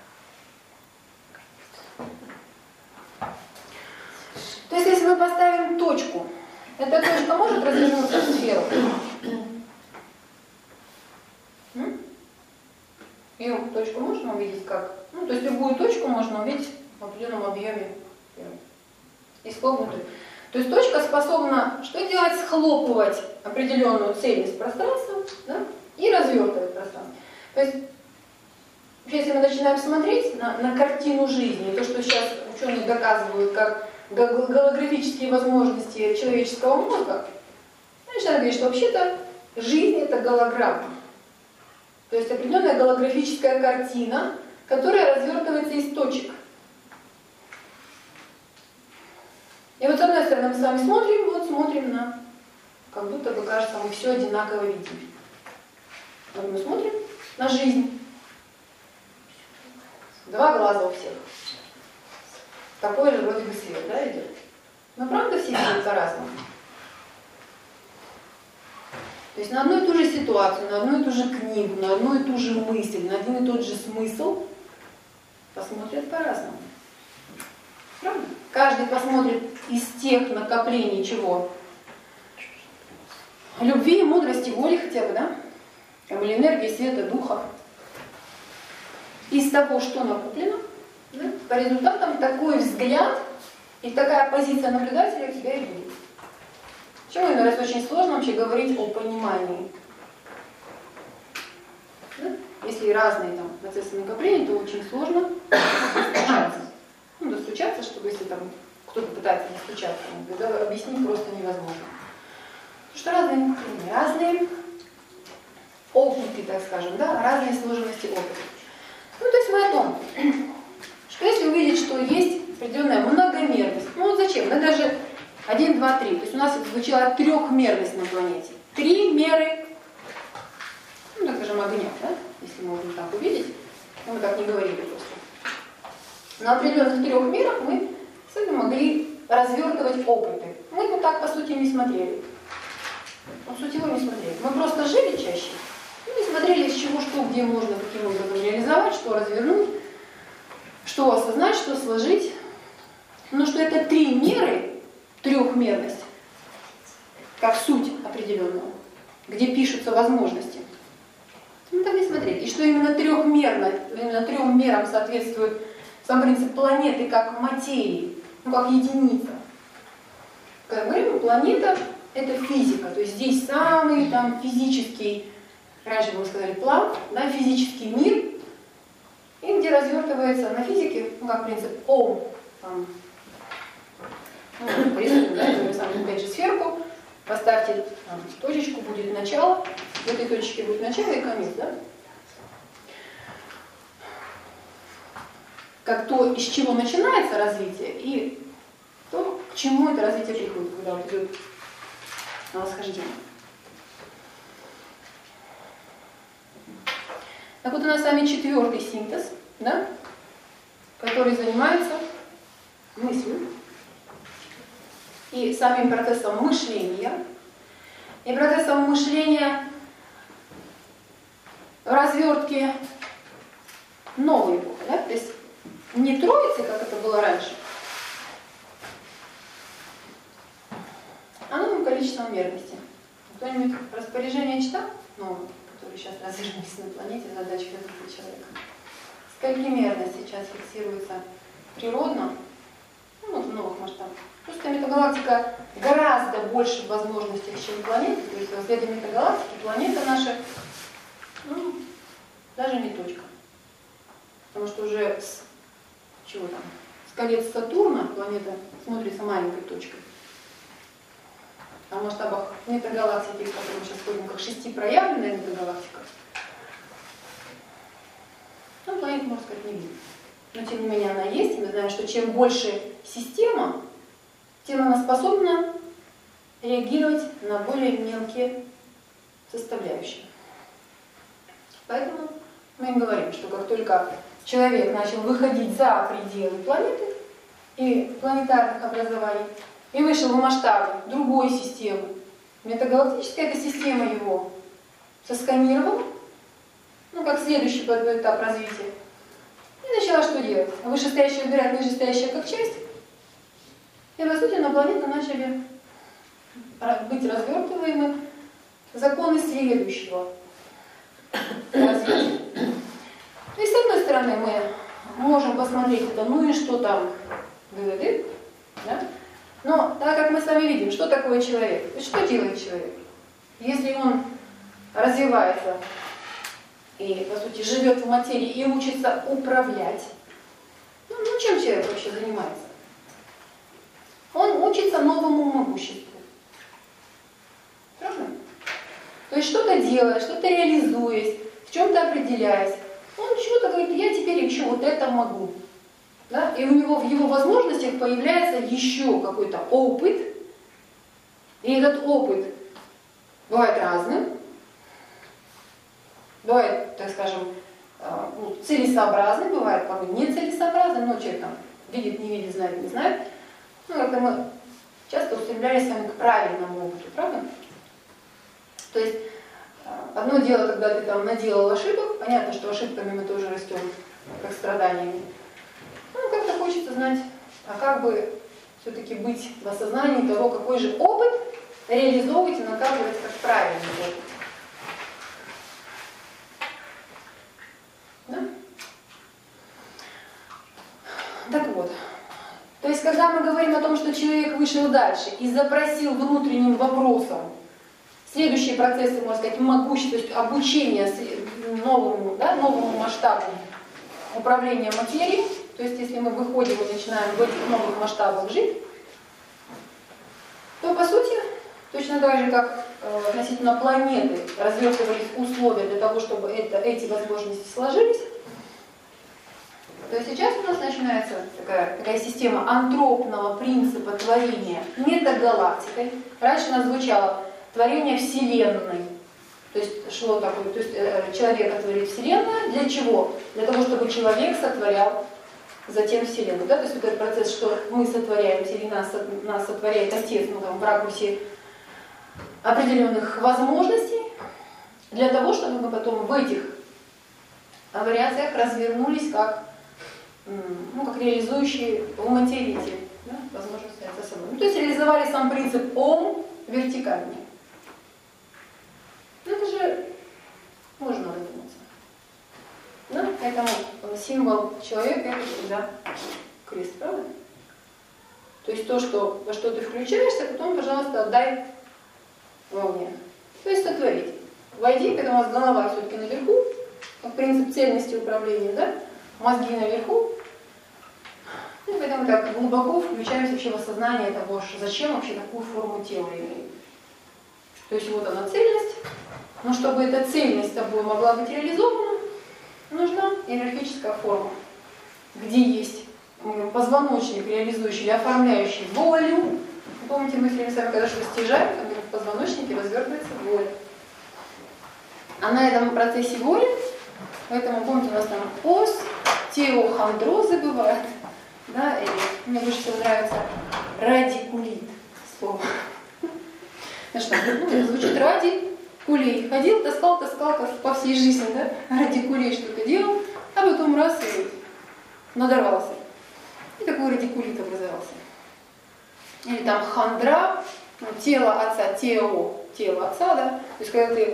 A: То есть, если мы поставим точку, эта точка может развернуться в сферу? Ее точку можно увидеть как? Ну, то есть любую точку можно увидеть в определенном объеме изогнутую. То есть точка способна что делать? Схлопывать определенную цельность пространства, да, и развертывать пространство. То есть, если мы начинаем смотреть на картину жизни, то, что сейчас ученые доказывают как голографические возможности человеческого мозга, начинают говорить, что вообще-то жизнь — это голограмма. То есть определенная голографическая картина, которая развертывается из точек. И вот с одной стороны мы с вами смотрим на, как будто бы кажется, мы все одинаково видим. Вот мы смотрим на жизнь. 2 глаза у всех. Такой же вроде бы свет, да, идет. Но правда все видят по-разному. То есть на одну и ту же ситуацию, на одну и ту же книгу, на одну и ту же мысль, на один и тот же смысл посмотрят по-разному. Правда? Каждый посмотрит из тех накоплений чего? Любви, мудрости, воли хотя бы, да? Или энергии, света, духа. Из того, что накоплено, да? По результатам такой взгляд и такая позиция наблюдателя у тебя и будет. Почему иногда очень сложно вообще говорить о понимании? Да? Если разные там процессы накопления, то очень сложно достучаться. Ну, достучаться, чтобы если там кто-то пытается достучаться, тогда объяснить просто невозможно. Потому что разные накопления, разные опыты, так скажем, да, разные сложности опыта. Ну, то есть мы о том, что если увидеть, что есть определенная многомерность, ну вот зачем? Мы даже 1, 2, 3. То есть у нас звучала трехмерность на планете. 3 меры, ну так скажем, огня, да? Если можно так увидеть. Но мы так не говорили просто. На определенных 3 мерах мы с вами могли развертывать опыты. Мы вот так, по сути, не смотрели. По сути, мы не смотрели. Мы просто жили чаще. Ну, и смотрели, из чего, что, где можно, каким образом реализовать, что развернуть, что осознать, что сложить. Но что это 3 меры, трехмерность, как суть определенного, где пишутся возможности. Мы так не смотрели. И что именно трехмерно, именно 3 мерам соответствует сам принцип планеты как материи, ну как единица. Как мы говорим, планета — это физика, то есть здесь самый там физический, раньше мы сказали план, да, физический мир, и где развертывается на физике, ну как принцип Ом, там, ну, порисуем, да, нарисуем опять же сферку, поставьте там точечку, будет начало, в этой точке будет начало и конец, да? Как то, из чего начинается развитие, и то, к чему это развитие приходит, когда вот идет на восхождение. Так вот у нас с вами 4-й синтез, да, который занимается мыслью и самим процессом мышления. И процессом мышления в развертке новой эпохи, да, то есть не троицы, как это было раньше, а новым количеством мерности. Кто-нибудь распоряжение читал? Новое, которое сейчас развернулись на планете, задача для человека. Сколькимерность сейчас фиксируется природно, ну, вот в новых масштабах. Просто метагалактика гораздо больше в возможностях, чем планета. То есть во следе метагалактики планета наша, ну, даже не точка. Потому что уже с колец Сатурна планета смотрится маленькой точкой. А в масштабах метагалактики, в которой мы сейчас ходим, как 6-проявленная метагалактика, ну, планету, можно сказать, не видно. Но тем не менее она есть, и мы знаем, что чем больше система, тем она способна реагировать на более мелкие составляющие. Поэтому мы им говорим, что как только человек начал выходить за пределы планеты и планетарных образований, и вышел в масштабы другой системы, метагалактическая эта система его сосканировала, ну, как следующий этап развития, и начала что делать? Вышестоящее выбирать нижестоящее как часть, и, по сути, на планету начали быть развертываемы законы следующего развития. То есть, с одной стороны, мы можем посмотреть это, ну и что там, выводы, да? Но так как мы с вами видим, что такое человек, то есть что делает человек? Если он развивается и, по сути, живет в материи и учится управлять, ну чем человек вообще занимается? Он учится новому могуществу. Правда? То есть что-то делая, что-то реализуясь, в чем-то определяясь, он чего-то говорит, я теперь еще вот это могу. Да? И у него в его возможностях появляется еще какой-то опыт. И этот опыт бывает разным. Бывает, так скажем, целесообразный, бывает порой нецелесообразный, но человек там видит, не видит, знает, не знает. Ну, как-то мы часто устремлялись с вами к правильному опыту, правда? То есть одно дело, когда ты там наделал ошибок, понятно, что ошибками мы тоже растем, как страданиями. Ну, как-то хочется знать, а как бы все-таки быть в осознании того, какой же опыт реализовывать и накапливать как правильный опыт. Да? Так вот. То есть, когда мы говорим о том, что человек вышел дальше и запросил внутренним вопросом следующие процессы, можно сказать, могущества, то есть обучение новому, да, новому масштабу управления материей, то есть если мы выходим и начинаем в этих новых масштабах жить, то по сути, точно так же, как относительно планеты развертывались условия для того, чтобы эти возможности сложились, то сейчас у нас начинается такая система антропного принципа творения метагалактикой. Раньше у нас звучало творение Вселенной. То есть шло такое, то есть человек творит Вселенную. Для чего? Для того, чтобы человек сотворял затем Вселенную. Да? То есть вот этот процесс, что мы сотворяемся или нас сотворяет Отец, ну, там, в ракурсе определенных возможностей, для того, чтобы мы потом в этих вариациях развернулись как реализующие в материи, да, возможности за собой. Ну, то есть реализовали сам принцип Ом вертикальный. Ну, это же можно задуматься. Да? Поэтому символ человека — это всегда крест, правда? То есть то, во что ты включаешься, потом, пожалуйста, отдай вовне. То есть сотворить. Войди, когда у вас голова все-таки наверху, как принцип цельности управления, да? Мозги наверху. Ну, и поэтому так глубоко включаемся вообще в осознание того, зачем вообще такую форму тела имеет. То есть вот она цельность, но чтобы эта цельность тобой могла быть реализована, нужна иерархическая форма, где есть позвоночник, реализующий или оформляющий волю. Помните, мы с вами когда что стяжаем, там в позвоночнике развертывается воля. А на этом процессе воли Поэтому, помните, у нас там остеохондрозы бывают, да, или мне больше всего нравится радикулит слово. Ну что, это звучит радикулей. Ходил, таскал по всей жизни, да, радикулей что-то делал, а потом раз и надорвался. И такой радикулит образовался. Или там хандра, тело отца, тело отца, да, то есть когда ты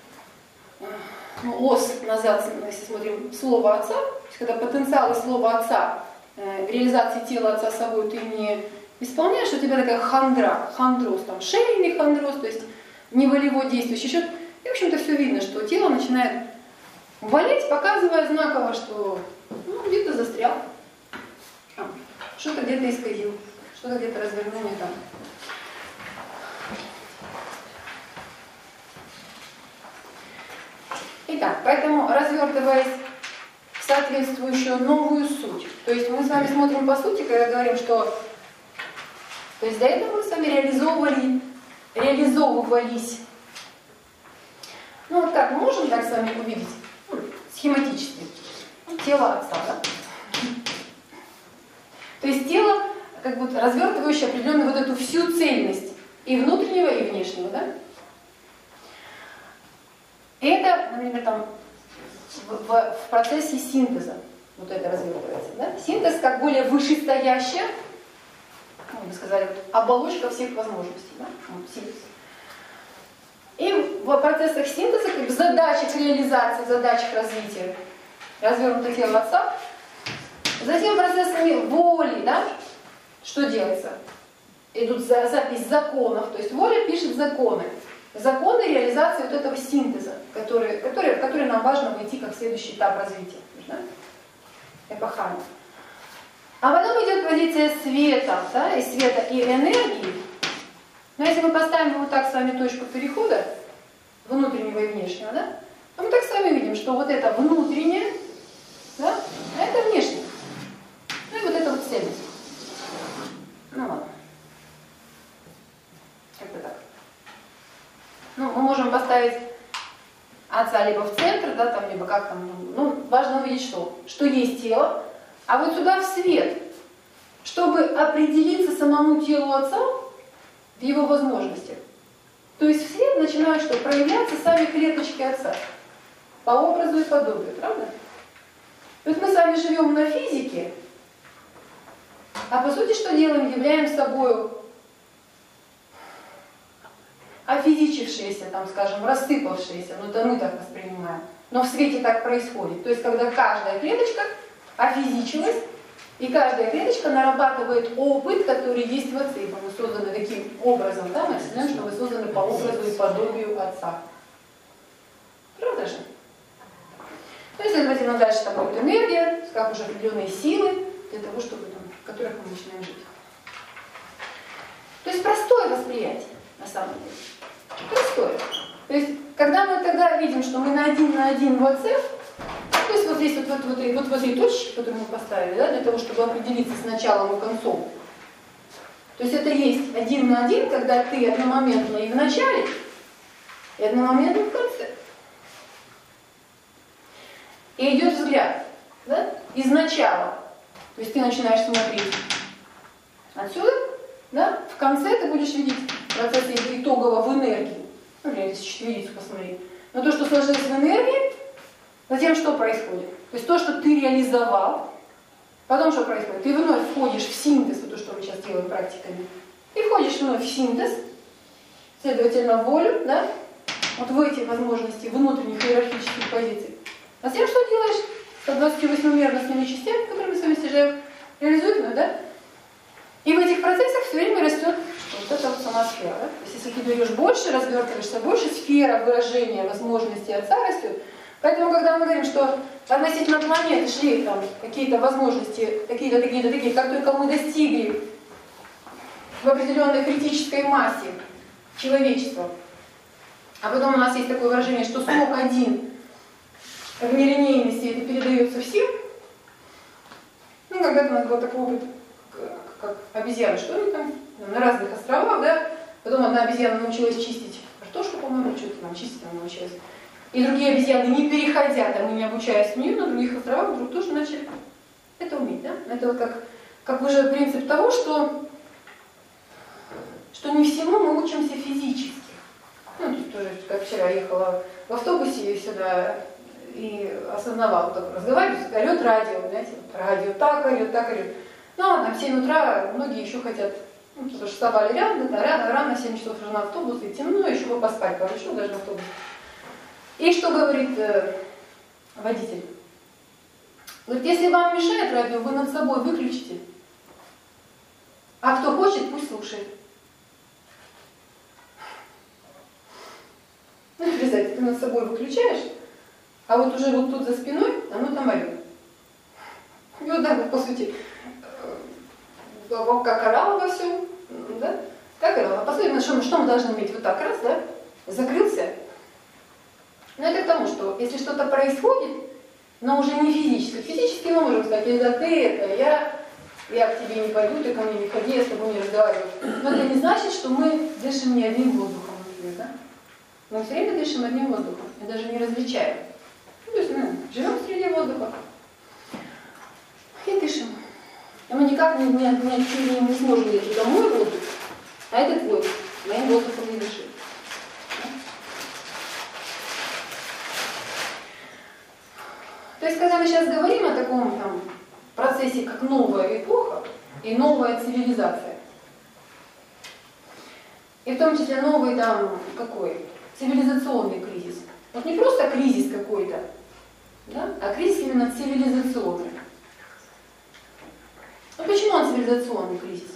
A: ос назад, если смотрим слово отца, то есть когда потенциалы слова отца в реализации тела отца собой ты не исполняешь, у тебя такая хандра, хандроз, там шейный хандроз, то есть неволевой действующий счет. И в общем-то все видно, что тело начинает болеть, показывая знаково, что где-то застрял, что-то где-то исказил, что-то где-то развернул не там. Итак, поэтому развертываясь в соответствующую новую суть, то есть мы с вами смотрим по сути, когда говорим, что то есть до этого мы с вами реализовывались. Ну вот как, мы можем так с вами увидеть схематически тело отца, да? То есть тело, как бы развертывающее определенную вот эту всю цельность и внутреннего, и внешнего, да? И это, например, там в процессе синтеза вот это развертывается, да? Синтез как более вышестоящая, ну, мы сказали, оболочка всех возможностей, да? Синтез. И в процессах синтеза, как в задачах реализации, задачах развития развернуто тело отца, затем процессами воли, да, что делается? Идут запись законов, то есть воля пишет законы. Законы реализации вот этого синтеза, в который нам важно войти как следующий этап развития. Да? Эпохально. А потом идет позиция света, да, и света и энергии. Но если мы поставим вот так с вами точку перехода, внутреннего и внешнего, да, то мы так с вами видим, что вот это внутреннее, да, а это внешнее. Ну и вот это вот цельность. Ну ладно. Как-то так. Ну, мы можем поставить отца либо в центр, да, там, либо как там. Ну, важно увидеть, что есть тело, а вот сюда в свет, чтобы определиться самому телу отца в его возможностях. То есть в свет начинают что? Проявляться сами клеточки отца. По образу и подобию, правда? Вот мы с вами живем на физике, а по сути что делаем? Являем собой офизичившиеся, там, скажем, рассыпавшиеся, ну это мы так воспринимаем. Но в свете так происходит. То есть когда каждая клеточка офизичилась, и каждая клеточка нарабатывает опыт, который есть в отце. Ибо мы созданы таким образом, да, мы осознаем, что мы созданы по образу и подобию отца. Правда же? Ну и, следовательно, дальше там будет энергия, как уже определенные силы для того, чтобы, там, в которых мы начинаем жить. То есть простое восприятие, на самом деле. Простое. То есть, когда мы тогда видим, что мы на один в отце, то есть вот здесь вот в этой точке, которую мы поставили, да, для того, чтобы определиться с началом и концом. То есть это есть 1 на 1, когда ты одномоментно и в начале, и одномоментно в конце. И идет взгляд, да, из начала. То есть ты начинаешь смотреть отсюда, да, в конце ты будешь видеть процесс итогового в энергии. Ну, или если четверицу посмотреть. Но то, что сложилось в энергии, затем что происходит? То есть то, что ты реализовал, потом что происходит? Ты вновь входишь в синтез, вот то, что мы сейчас делаем практиками. Ты входишь вновь в синтез, следовательно, в волю, да, вот в эти возможности внутренних иерархических позиций. А затем что делаешь? 128 мерностными частями, которые мы с вами снижаем, реализуем, да? И в этих процессах все время растет вот эта вот сама сфера. Да? То есть если ты берешь больше, развертываешься больше, сфера выражения возможностей отца растет. Поэтому, когда мы говорим, что относительно планеты шли там какие-то возможности, такие-то, как только мы достигли в определенной критической массе человечества, а потом у нас есть такое выражение, что срок один в нелинейности это передается всем, ну, когда-то у нас был такой опыт, как обезьяны, что они там, на разных островах, да, потом одна обезьяна научилась чистить картошку, по-моему, что-то там чистить она научилась. И другие обезьяны, не переходя, там, и не обучаясь у нее, на других островах вдруг тоже начали это уметь. Да? Это вот как уже принцип того, что не всему мы учимся физически. Ну, тут тоже, как вчера ехала в автобусе сюда и осознавала, так разговариваю, орет радио, знаете, радио так орет, так орет. Ну, а там в 7 утра многие еще хотят, ну, потому что вставали рано, 7 часов уже на автобус, и темно, еще бы поспать пару часов даже на автобусе. И что говорит водитель? Говорит, если вам мешает радио, вы над собой выключите. А кто хочет, пусть слушает. Ну, представьте, ты над собой выключаешь, а вот уже вот тут за спиной оно там орет. И вот так вот, по сути, как орало во всем, да? Так орало. А по сути, что мы должны иметь? Вот так раз, да? Закрылся. Но это к тому, что если что-то происходит, но уже не физически. Физически мы можем сказать, это ты, это я к тебе не пойду, ты ко мне не ходи, я с тобой не разговариваю. Но это не значит, что мы дышим не одним воздухом, например, да? Мы все время дышим одним воздухом, и даже не различаем. Ну, то есть мы живем среди воздуха и дышим. И мы никак не сможем говорить, это мой воздух, а это твой. Моим воздухом не дыши. То есть, когда мы сейчас говорим о таком там, процессе, как новая эпоха и новая цивилизация, и в том числе новый там какой? Цивилизационный кризис. Вот не просто кризис какой-то, да? А кризис именно цивилизационный. А почему он цивилизационный кризис?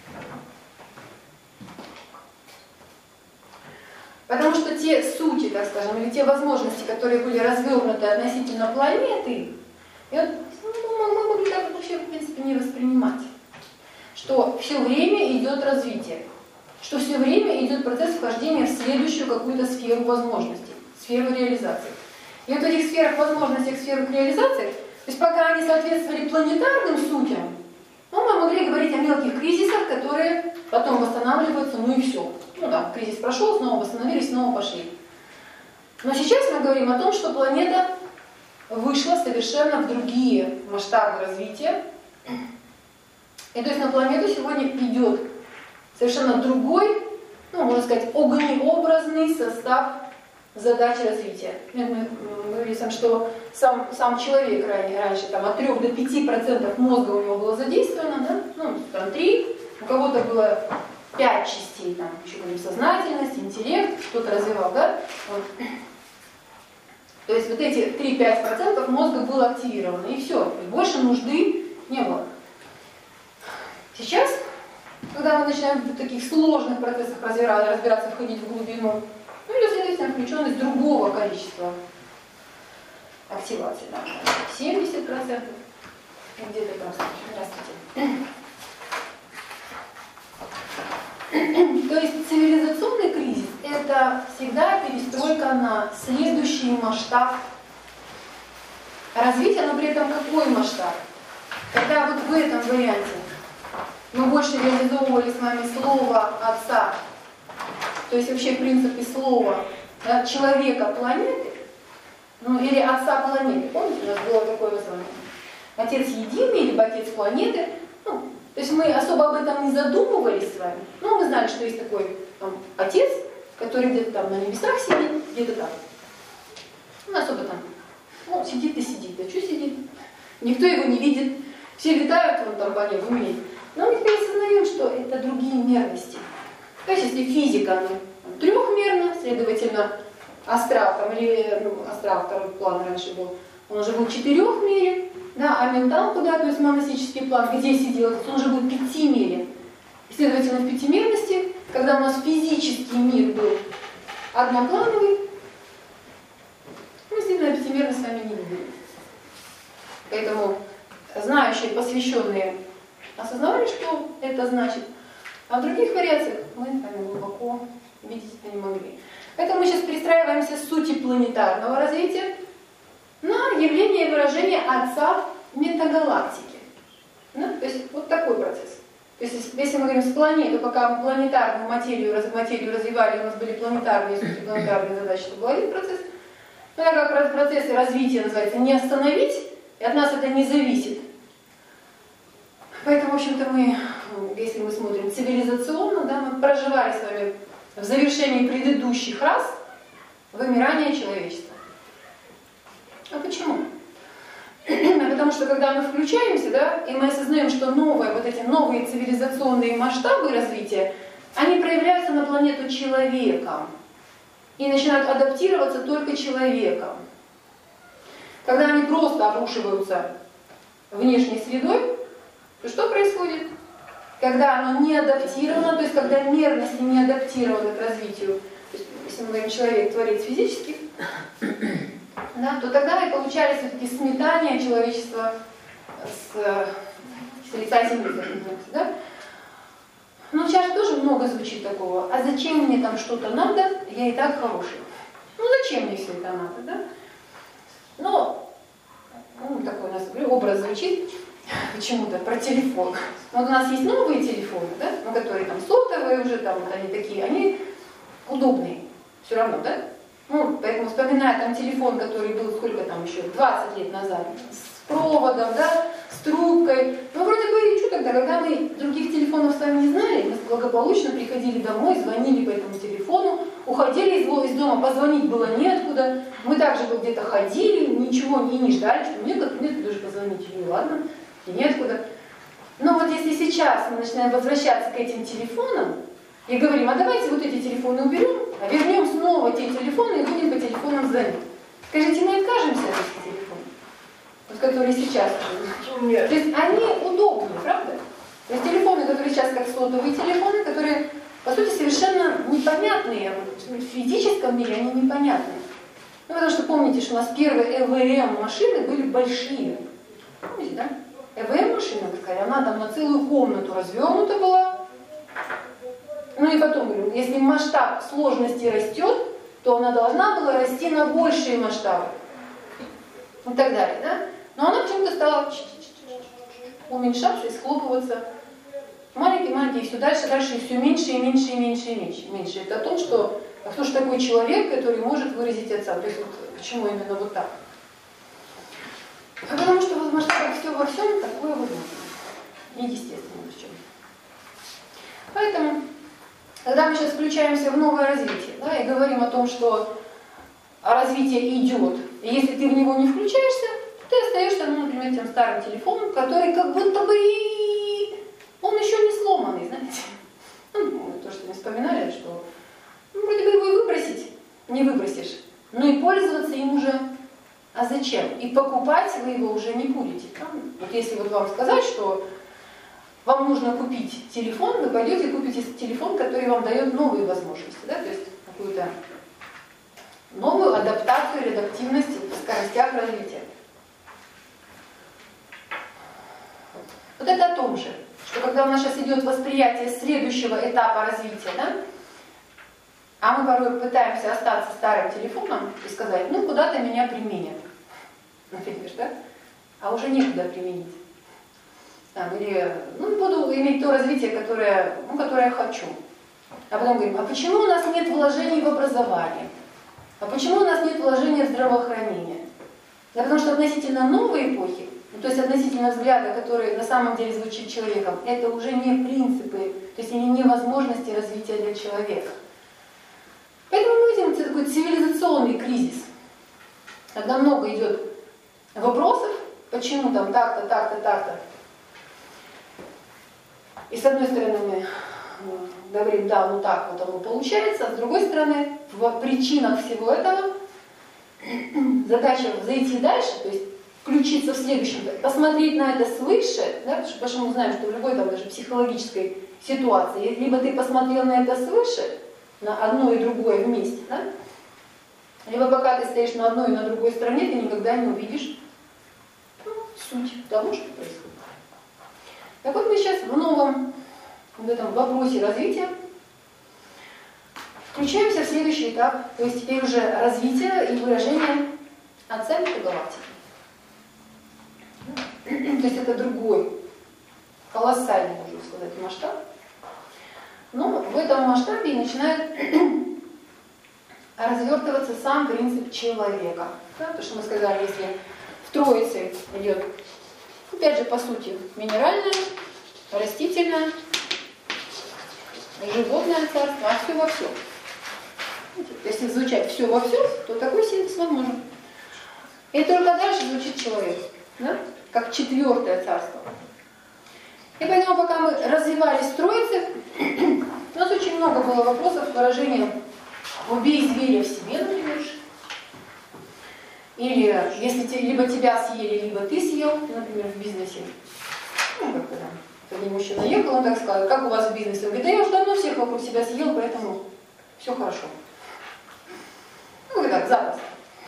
A: Потому что те сути, так скажем, или те возможности, которые были развернуты относительно планеты, и вот, мы могли так вообще в принципе не воспринимать, что все время идет развитие, что все время идет процесс вхождения в следующую какую-то сферу возможностей, сферу реализации. И вот в этих сферах возможностей, сферах реализации, то есть пока они соответствовали планетарным сутям, ну, мы могли говорить о мелких кризисах, которые потом восстанавливаются, ну и все. Ну да, кризис прошел, снова восстановились, снова пошли. Но сейчас мы говорим о том, что планета вышла совершенно в другие масштабы развития. И то есть на планету сегодня идет совершенно другой, ну, можно сказать, огнеобразный состав задач развития. Мы говорили, что сам человек раньше там, от 3 до 5% мозга у него было задействовано, да? Ну, там 3, у кого-то было 5 частей, там, еще говорим, сознательность, интеллект, кто-то развивал, да? Вот. То есть вот эти 3-5% мозга было активировано, и все, больше нужды не было. Сейчас, когда мы начинаем в таких сложных процессах разбираться, входить в глубину, ну или, следовательно, включенность другого количества активации, да, 70%, где-то там, здравствуйте. То есть цивилизационный кризис – это всегда перестройка на следующий масштаб развития, но при этом какой масштаб? Когда вот в этом варианте мы больше реализовывали с вами слово Отца, то есть вообще принципы слова, да, человека планеты, ну или Отца планеты. Помните, у нас было такое название? Отец единый, либо Отец планеты. Ну, то есть мы особо об этом не задумывались с вами. Но мы знали, что есть такой там, Отец, который где-то там на небесах сидит, где-то там. Ну, особо там, ну, сидит и сидит. А что сидит? Никто его не видит. Все летают вон там по небу, умеют. Но мы теперь осознаем, что это другие мерности. То есть, если физика, она трехмерна, следовательно, астрал, там, или, ну, астрал, второй план раньше был, он уже был четырехмерен, да, а ментал куда, то есть монастический план, где сидел, он уже был пятимерен. И, следовательно, в пятимерности, когда у нас физический мир был одноплановый, мы, следовательно, пятимерность с вами не видели. Поэтому знающие, посвященные осознавали, что это значит, а в других вариациях мы с вами глубоко видеть это не могли. Поэтому мы сейчас перестраиваемся с сути планетарного развития на явление и выражение Отца в метагалактике. Да? То есть вот такой процесс. То есть если мы говорим с планеты, пока мы планетарную материю развивали, у нас были планетарные сути, планетарные задачи, то был один процесс. Это как процессы развития называется, не остановить, и от нас это не зависит. Поэтому, в общем-то, мы, если мы смотрим цивилизационно, да, мы проживали с вами в завершении предыдущих рас вымирание человечества. А почему? Потому что когда мы включаемся, да, и мы осознаем, что вот эти новые цивилизационные масштабы развития, они проявляются на планету человеком и начинают адаптироваться только человеком. Когда они просто обрушиваются внешней средой, то что происходит? Когда оно не адаптировано, то есть когда мерности не адаптированы к развитию, то есть, если мы говорим, человек творит физически, да, то тогда и получались все-таки сметания человечества с лица земли. Да? Но сейчас же тоже много звучит такого. А зачем мне там что-то надо? Я и так хороший. Ну зачем мне все это надо? Да? Но такой у нас образ звучит почему-то про телефон. Вот у нас есть новые телефоны, да? Ну, которые там сотовые уже, там вот они такие, они удобные. Все равно, да? Ну, поэтому вспоминая там телефон, который был сколько там еще, 20 лет назад, с проводом, да, с трубкой. Ну, вроде бы, и что тогда, когда мы других телефонов с вами не знали, мы благополучно приходили домой, звонили по этому телефону, уходили из дома, позвонить было неоткуда. Мы также вот где-то ходили, ничего не ждали, что нет, даже позвонить, и ладно, и неоткуда. Но вот если сейчас мы начинаем возвращаться к этим телефонам, и говорим, а давайте вот эти телефоны уберем, а вернем снова те телефоны и будем по телефонам звонить. Скажите, мы откажемся от этих телефонов, вот, которые сейчас.
C: Нет.
A: То есть они удобнее, правда? То есть телефоны, которые сейчас как сотовые телефоны, которые, по сути, совершенно непонятные. В физическом мире они непонятные. Ну, потому что помните, что у нас первые ЭВМ-машины были большие. Помните, да? ЭВМ-машина такая, она там на целую комнату развернута была. Ну и потом, говорю, если масштаб сложности растет, то она должна была расти на большие масштабы. И так далее, да? Но она почему-то стала уменьшаться и схлопываться. Маленький, и все дальше, и все меньше, и меньше, и меньше, и меньше. Меньше. Это о том, что кто же такой человек, который может выразить отца. То есть вот, почему именно вот так? А потому что в масштабах все во всем такое возможно. Неестественно в чем. Поэтому когда мы сейчас включаемся в новое развитие, да, и говорим о том, что развитие идет, и если ты в него не включаешься, ты остаешься, ну, например, тем старым телефоном, который как будто бы он еще не сломанный, знаете. Ну, то, что мы вспоминали, что вроде бы его и выбросить не выбросишь, но и пользоваться им уже, а зачем? И покупать вы его уже не будете. Правда? Вот если вот вам сказать, что вам нужно купить телефон, вы пойдете и купите телефон, который вам дает новые возможности, да? То есть какую-то новую адаптацию или адаптивность в скоростях развития. Вот это о том же, что когда у нас сейчас идет восприятие следующего этапа развития, да, а мы порой пытаемся остаться старым телефоном и сказать, ну куда-то меня применят, например, да? А уже некуда применить. Или буду иметь то развитие, которое я хочу. А потом говорим, а почему у нас нет вложений в образование? А почему у нас нет вложений в здравоохранение? Да потому что относительно новой эпохи, то есть относительно взгляда, который на самом деле звучит человеком, это уже не принципы, то есть они не возможности развития для человека. Поэтому мы видим такой цивилизационный кризис, когда много идет вопросов, почему там так-то, так-то, так-то. И с одной стороны мы говорим, да, ну так вот оно получается, а с другой стороны, в причинах всего этого задача зайти дальше, то есть включиться в следующем, посмотреть на это свыше, да, потому что мы знаем, что в любой там даже психологической ситуации, либо ты посмотрел на это свыше, на одно и другое вместе, да, либо пока ты стоишь на одной и на другой стороне, ты никогда не увидишь суть того, что происходит. Так вот мы сейчас в новом в этом вопросе развития включаемся в следующий этап, то есть теперь уже развитие и выражение оценки галактики. То есть это другой, колоссальный, можно сказать, масштаб. Но в этом масштабе начинает развертываться сам принцип человека. Да? То, что мы сказали, если в Троице идет, опять же, по сути, минеральное, растительное, животное царство, а все во всем. Если звучать все во всем, то такой синтез возможен. И только дальше звучит человек, да? Как четвертое царство. И поэтому, пока мы развивались в Троице, у нас очень много было вопросов, выражения «убей зверя в себе», например. Или если либо тебя съели, либо ты съел, например, в бизнесе. Ну, как-то там, один мужчина ехал, он так сказал: как у вас в бизнесе? Он говорит: да я уже давно всех вокруг себя съел, поэтому все хорошо. Ну, и так, запросто.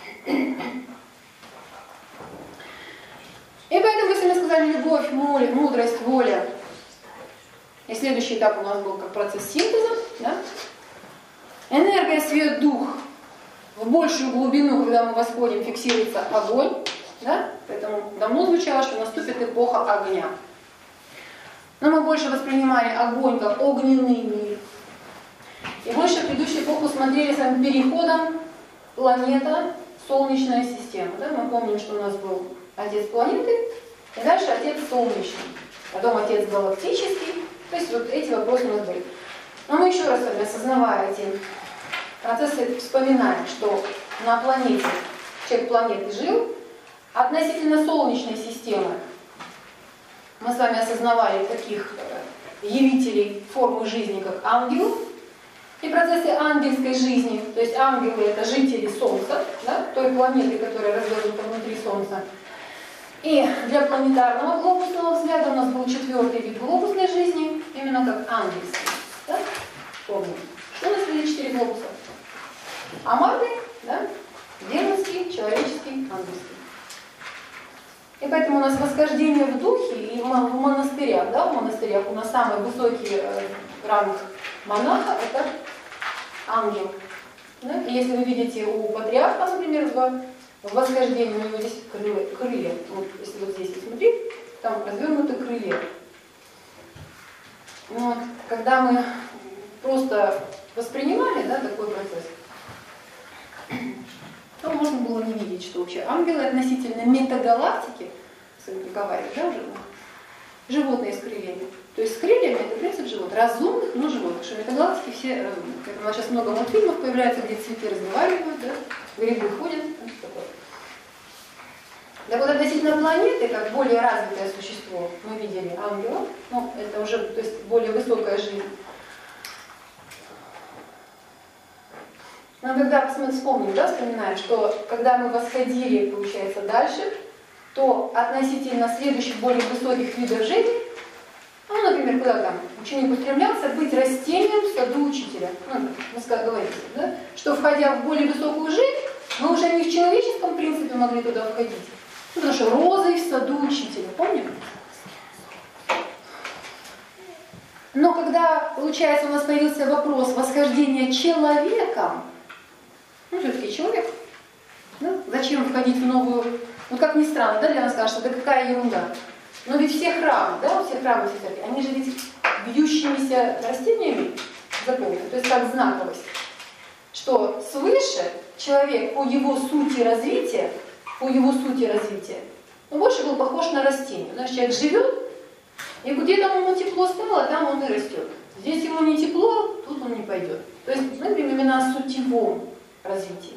A: И поэтому, если мы сказали любовь, мудрость, воля, и следующий этап у нас был как процесс синтеза, да? Энергия, свет, дух, в большую глубину, когда мы восходим, фиксируется огонь, да? Поэтому давно звучало, что наступит эпоха огня. Но мы больше воспринимали огонь как огненный мир. И больше в предыдущую эпоху смотрели самым переходом планета, Солнечная система. Да? Мы помним, что у нас был отец планеты, и дальше отец солнечный, потом отец галактический. То есть вот эти вопросы у нас были. Но мы еще раз с вами, осознавая эти процессы, вспоминаем, что на планете, человек планеты жил, относительно Солнечной системы мы с вами осознавали таких явителей формы жизни, как ангелы, и процессы ангельской жизни, то есть ангелы — это жители Солнца, да, той планеты, которая развернута внутри Солнца. И для планетарного глобусного взгляда у нас был четвертый вид глобусной жизни, именно как ангельский. Да? Помним, что у нас были 4 глобуса? Амарный, да? Демонский, человеческий, ангельский. И поэтому у нас восхождение в духе и в монастырях, да, в монастырях у нас самый высокий ранг монаха — это ангел. Да? И если вы видите у патриарха, например, в восхождении у него здесь крылья. Вот, если вот здесь посмотреть, там развернуты крылья. Вот, когда мы просто воспринимали, да, такой процесс, то можно было не видеть, что вообще ангелы относительно метагалактики, говорят, да, животные с крыльями. То есть с крыльями это принцип животных, разумных, но животных. Что метагалактики все разумные. У нас сейчас много мультфильмов появляется, где цветы разговаривают, да, грибы ходят. Так вот, относительно планеты, как более развитое существо, мы видели ангелов, ну, это уже, то есть, более высокая жизнь. Но когда вспомним, да, вспоминаем, что когда мы восходили, получается, дальше, то относительно следующих более высоких видов жизни, ну, например, куда там ученик устремлялся быть растением в саду учителя. Ну, мы говорили, да, что, входя в более высокую жизнь, мы уже не в человеческом принципе могли туда входить. Ну, потому что розы в саду учителя, помним? Но когда, получается, у нас появился вопрос восхождения человеком, ну, все-таки человек, да? Зачем входить в новую, вот как ни странно, да, для нас кажется, да какая ерунда. Но ведь все храмы, да, все храмы, все церкви, они же ведь вьющимися растениями заполнены, то есть как знаковость, что свыше человек по его сути развития, он больше был похож на растение. Знаешь, человек живет, и где там ему тепло стало, там он и растет. Здесь ему не тепло, тут он не пойдет. То есть мы говорим именно о сутевом развитии.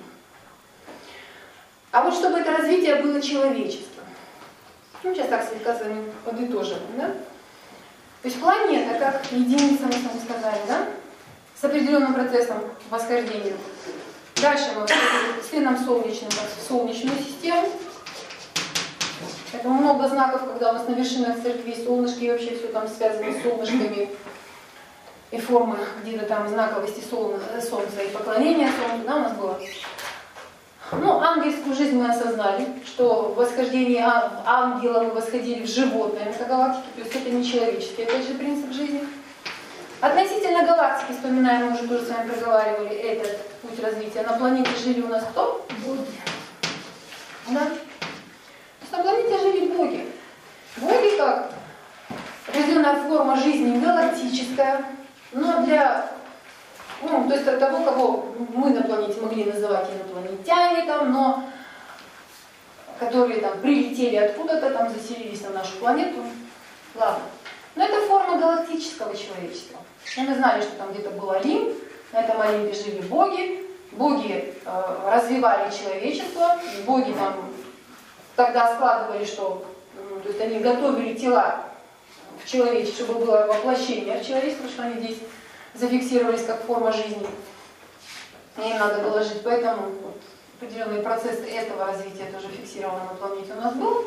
A: А вот чтобы это развитие было человеческим. Ну, сейчас так слегка с вами подытожим, да? То есть планета как единица, мы с вами сказали, да? С определенным процессом восхождения. Дальше мы с сыном солнечным в Солнечную систему. Поэтому много знаков, когда у нас на вершинах церкви солнышки, и вообще все там связано с солнышками. И формы где-то там знаковости Солнца и поклонения Солнцу, да, у нас было. Ну, ангельскую жизнь мы осознали, что в восхождении ангела мы восходили в животное метагалактике, то есть это не человеческий, опять же, принцип жизни. Относительно галактики, вспоминаем, мы уже тоже с вами проговаривали этот путь развития. На планете жили у нас кто? Боги. Да? То есть на планете жили боги. Боги как определенная форма жизни галактическая, но для Ну, то есть того, кого мы на планете могли называть инопланетяне, там, но которые там прилетели откуда-то, там заселились на нашу планету. Ладно. Но это форма галактического человечества. И мы знали, что там где-то был Олимп, на этом Олимпе жили боги. Боги развивали человечество, боги там тогда складывали, что то есть они готовили тела в человечестве, чтобы было воплощение в человечество, что они здесь зафиксировались как форма жизни. И им надо было жить. Поэтому вот, определенный процесс этого развития тоже фиксирован на планете у нас был.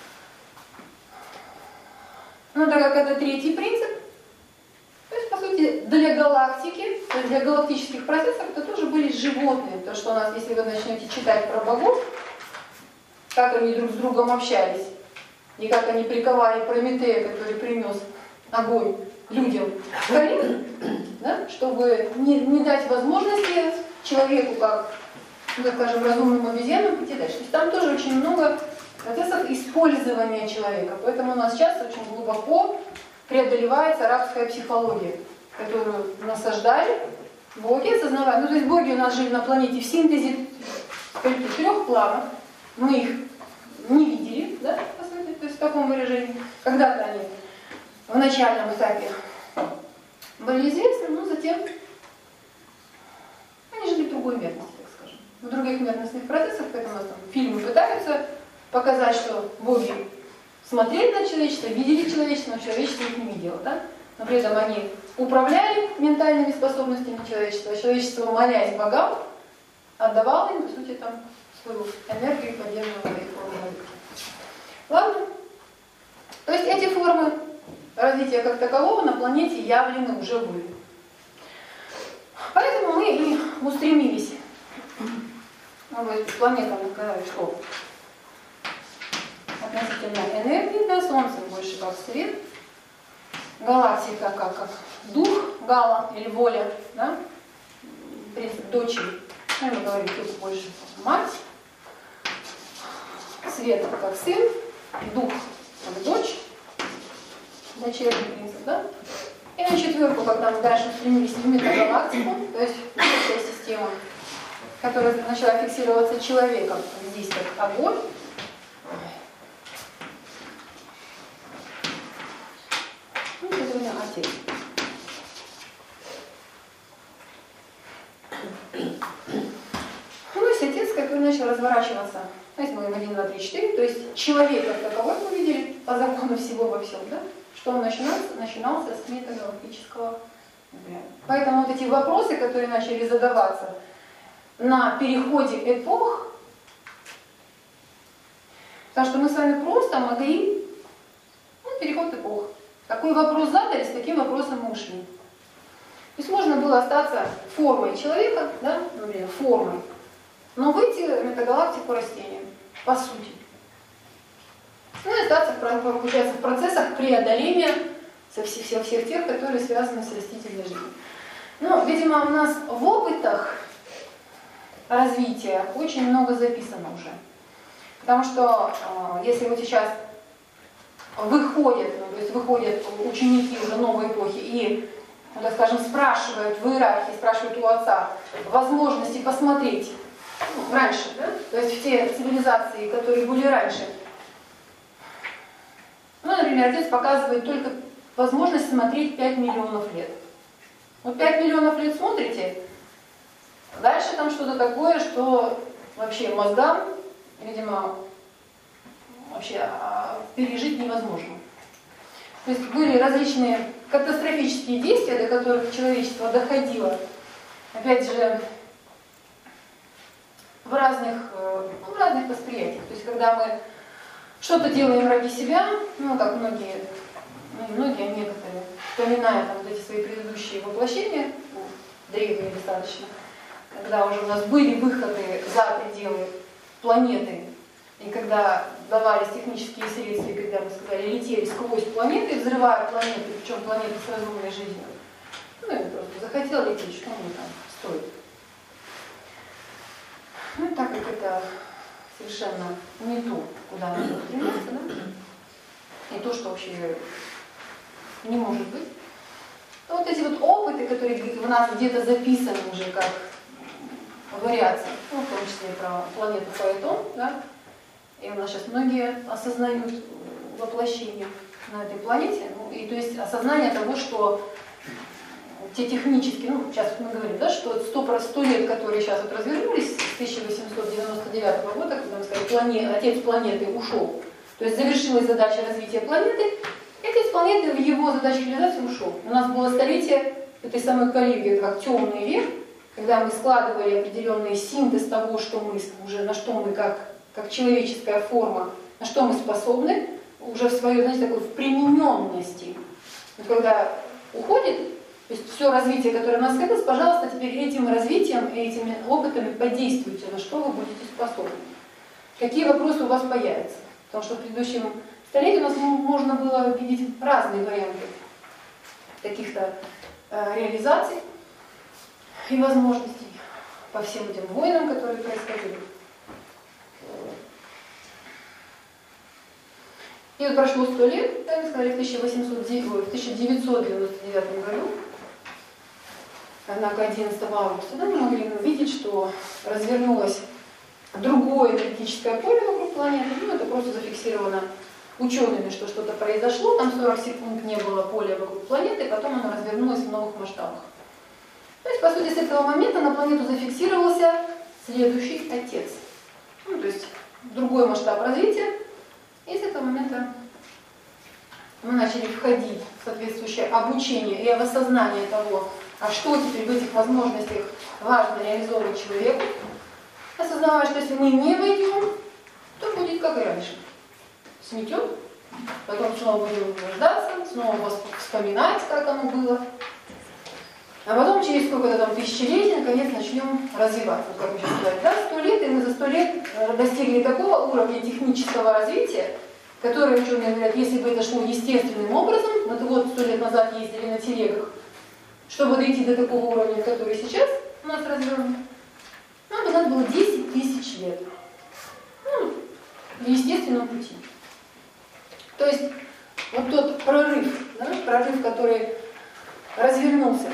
A: Ну, так как это третий принцип, то есть, по сути, для галактики, то есть для галактических процессов, это тоже были животные. То, что у нас, если вы начнете читать про богов, как они друг с другом общались, и как они приковали Прометея, который принес огонь людям в Карин, да, чтобы не дать возможности человеку, как, ну, так скажем, разумным обезьянам идти дальше. То есть там тоже очень много процессов использования человека. Поэтому у нас сейчас очень глубоко преодолевается арабская психология, которую насаждали боги, осознавая. Ну, то есть боги у нас жили на планете в синтезе трех планов. Мы их не видели, да, по сути, то есть в таком выражении. Когда-то они в начальном этапе были известны, но затем они жили в другой мерности, так скажем, в других мерностных процессах, поэтому у нас там фильмы пытаются показать, что боги смотрели на человечество, видели человечество, но человечество их не видело, да? Но при этом они управляли ментальными способностями человечества, а человечество, молясь богам, отдавало им, по сути, там, свою энергию и поддерживало их форму развития. Ладно? То есть эти формы развития как такового на планете явлены уже были. Поэтому мы и устремились. Ну, то есть планета, мы сказали, что относительно энергии, да, Солнце больше как свет, галактика как дух, гала или воля, да, принцип дочери, ну, мы говорим, тут больше мать, свет как сын, дух как дочь, дочерний принцип, да, и на четверку, когда мы дальше устремились в метагалактику, то есть высшая система, которая начала фиксироваться человеком, здесь как огонь. Ну, это у меня отец. Ну, и отец, как и начал разворачиваться. То есть мы 1, 2, 3, 4. То есть человек как таковой мы видели по закону всего во всем, да? Что он начинался с метагалактического взгляда. Поэтому вот эти вопросы, которые начали задаваться на переходе эпох, потому что мы с вами просто могли, ну, переход эпох. Какой вопрос задали, с таким вопросом мы ушли. То есть можно было остаться формой человека, да, например, формой, но выйти в метагалактику растения, по сути. Ну и остаться, получается, в процессах преодоления всех тех, которые связаны с растительной жизнью. Но, видимо, у нас в опытах развития очень много записано уже. Потому что если вот сейчас выходят ученики уже новой эпохи и, ну, так скажем, спрашивают в иерархии, спрашивают у отца возможности посмотреть, ну, раньше, да? То есть те цивилизации, которые были раньше. Ну, например, отец показывает только возможность смотреть 5 миллионов лет. Вот 5 миллионов лет смотрите, дальше там что-то такое, что вообще мозгам, видимо, вообще пережить невозможно. То есть были различные катастрофические действия, до которых человечество доходило, опять же, в разных восприятиях. То есть когда мы что-то делаем ради себя, ну как многие, а некоторые, вспоминая там вот эти свои предыдущие воплощения, древние достаточно, когда уже у нас были выходы за пределы планеты, и когда давались технические средства, и когда мы сказали, летели сквозь планеты, взрывая планеты, причем планеты с разумной жизнью, ну я просто захотел лететь, что мне там стоит. Ну так как это совершенно не то, куда надо стремиться, да? И то, что вообще не может быть. то вот эти вот опыты, которые в нас где-то записаны уже как вариации, ну, в том числе и про планету Фаэтон, да, и у нас сейчас многие осознают воплощение на этой планете, ну, и то есть осознание того, что те технические, ну, сейчас мы говорим, да, что 100 лет, которые сейчас вот развернулись с 1899 года, когда мы сказали, отец планеты ушел, то есть завершилась задача развития планеты, и отец планеты в его задачу реализации ушел. У нас было столетие этой самой Кали-юги, как темный век, когда мы складывали определенный синтез того, что мы уже, на что мы как человеческая форма, на что мы способны, уже в своей, знаете, такой в примененности. Вот когда уходит, то есть все развитие, которое у нас скопилось, пожалуйста, теперь этим развитием, этими опытами подействуйте, на что вы будете способны. Какие вопросы у вас появятся? Потому что в предыдущем столетии у нас можно было видеть разные варианты каких-то реализаций и возможностей по всем этим войнам, которые происходили. И вот прошло 100 лет, да, мы сказали, в 1999 году, однако 11 августа, да, мы могли увидеть, что развернулось другое энергетическое поле вокруг планеты. Ну, это просто зафиксировано учеными, что что-то произошло, там 40 секунд не было поля вокруг планеты, потом оно развернулось в новых масштабах. То есть, по сути, с этого момента на планету зафиксировался следующий отец. Ну, то есть, другой масштаб развития. И с этого момента мы начали входить в соответствующее обучение и в осознание того, а что теперь в этих возможностях важно реализовывать человеку, осознавая, что если мы не войдем, то будет как и раньше. Сметем, потом снова будем рождаться, снова вспоминать, как оно было. А потом через сколько-то там тысячелетий, наконец, начнем развиваться. Как мы сейчас сказали, да, 100 лет, и мы за 100 лет достигли такого уровня технического развития, которые ученые говорят, если бы это шло естественным образом, вот 100 лет назад ездили на телегах, чтобы дойти до такого уровня, который сейчас у нас развернут, нам бы надо было 10 тысяч лет. Ну, в естественном пути. То есть, вот тот прорыв, да, прорыв, который развернулся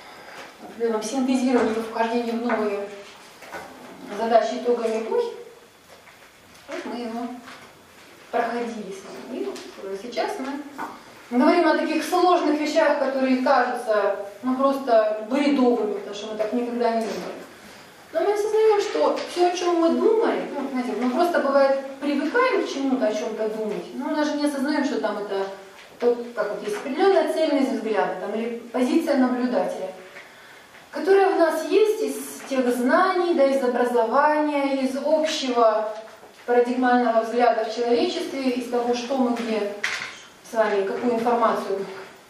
A: в синтезировании, в вхождении в новые задачи итогами эпохи, вот мы его проходили с вами. И сейчас мы говорим о таких сложных вещах, которые кажутся просто бредовыми, потому что мы так никогда не думали. Но мы осознаем, что все, о чем мы думали, знаете, мы просто бывает привыкаем к чему-то, о чем-то думать, но мы даже не осознаем, что там это, как вот есть определенная цельность взгляда, там, или позиция наблюдателя, которая в нас есть из тех знаний, да, из образования, из общего парадигмального взгляда в человечестве, из того, что мы где с вами, какую информацию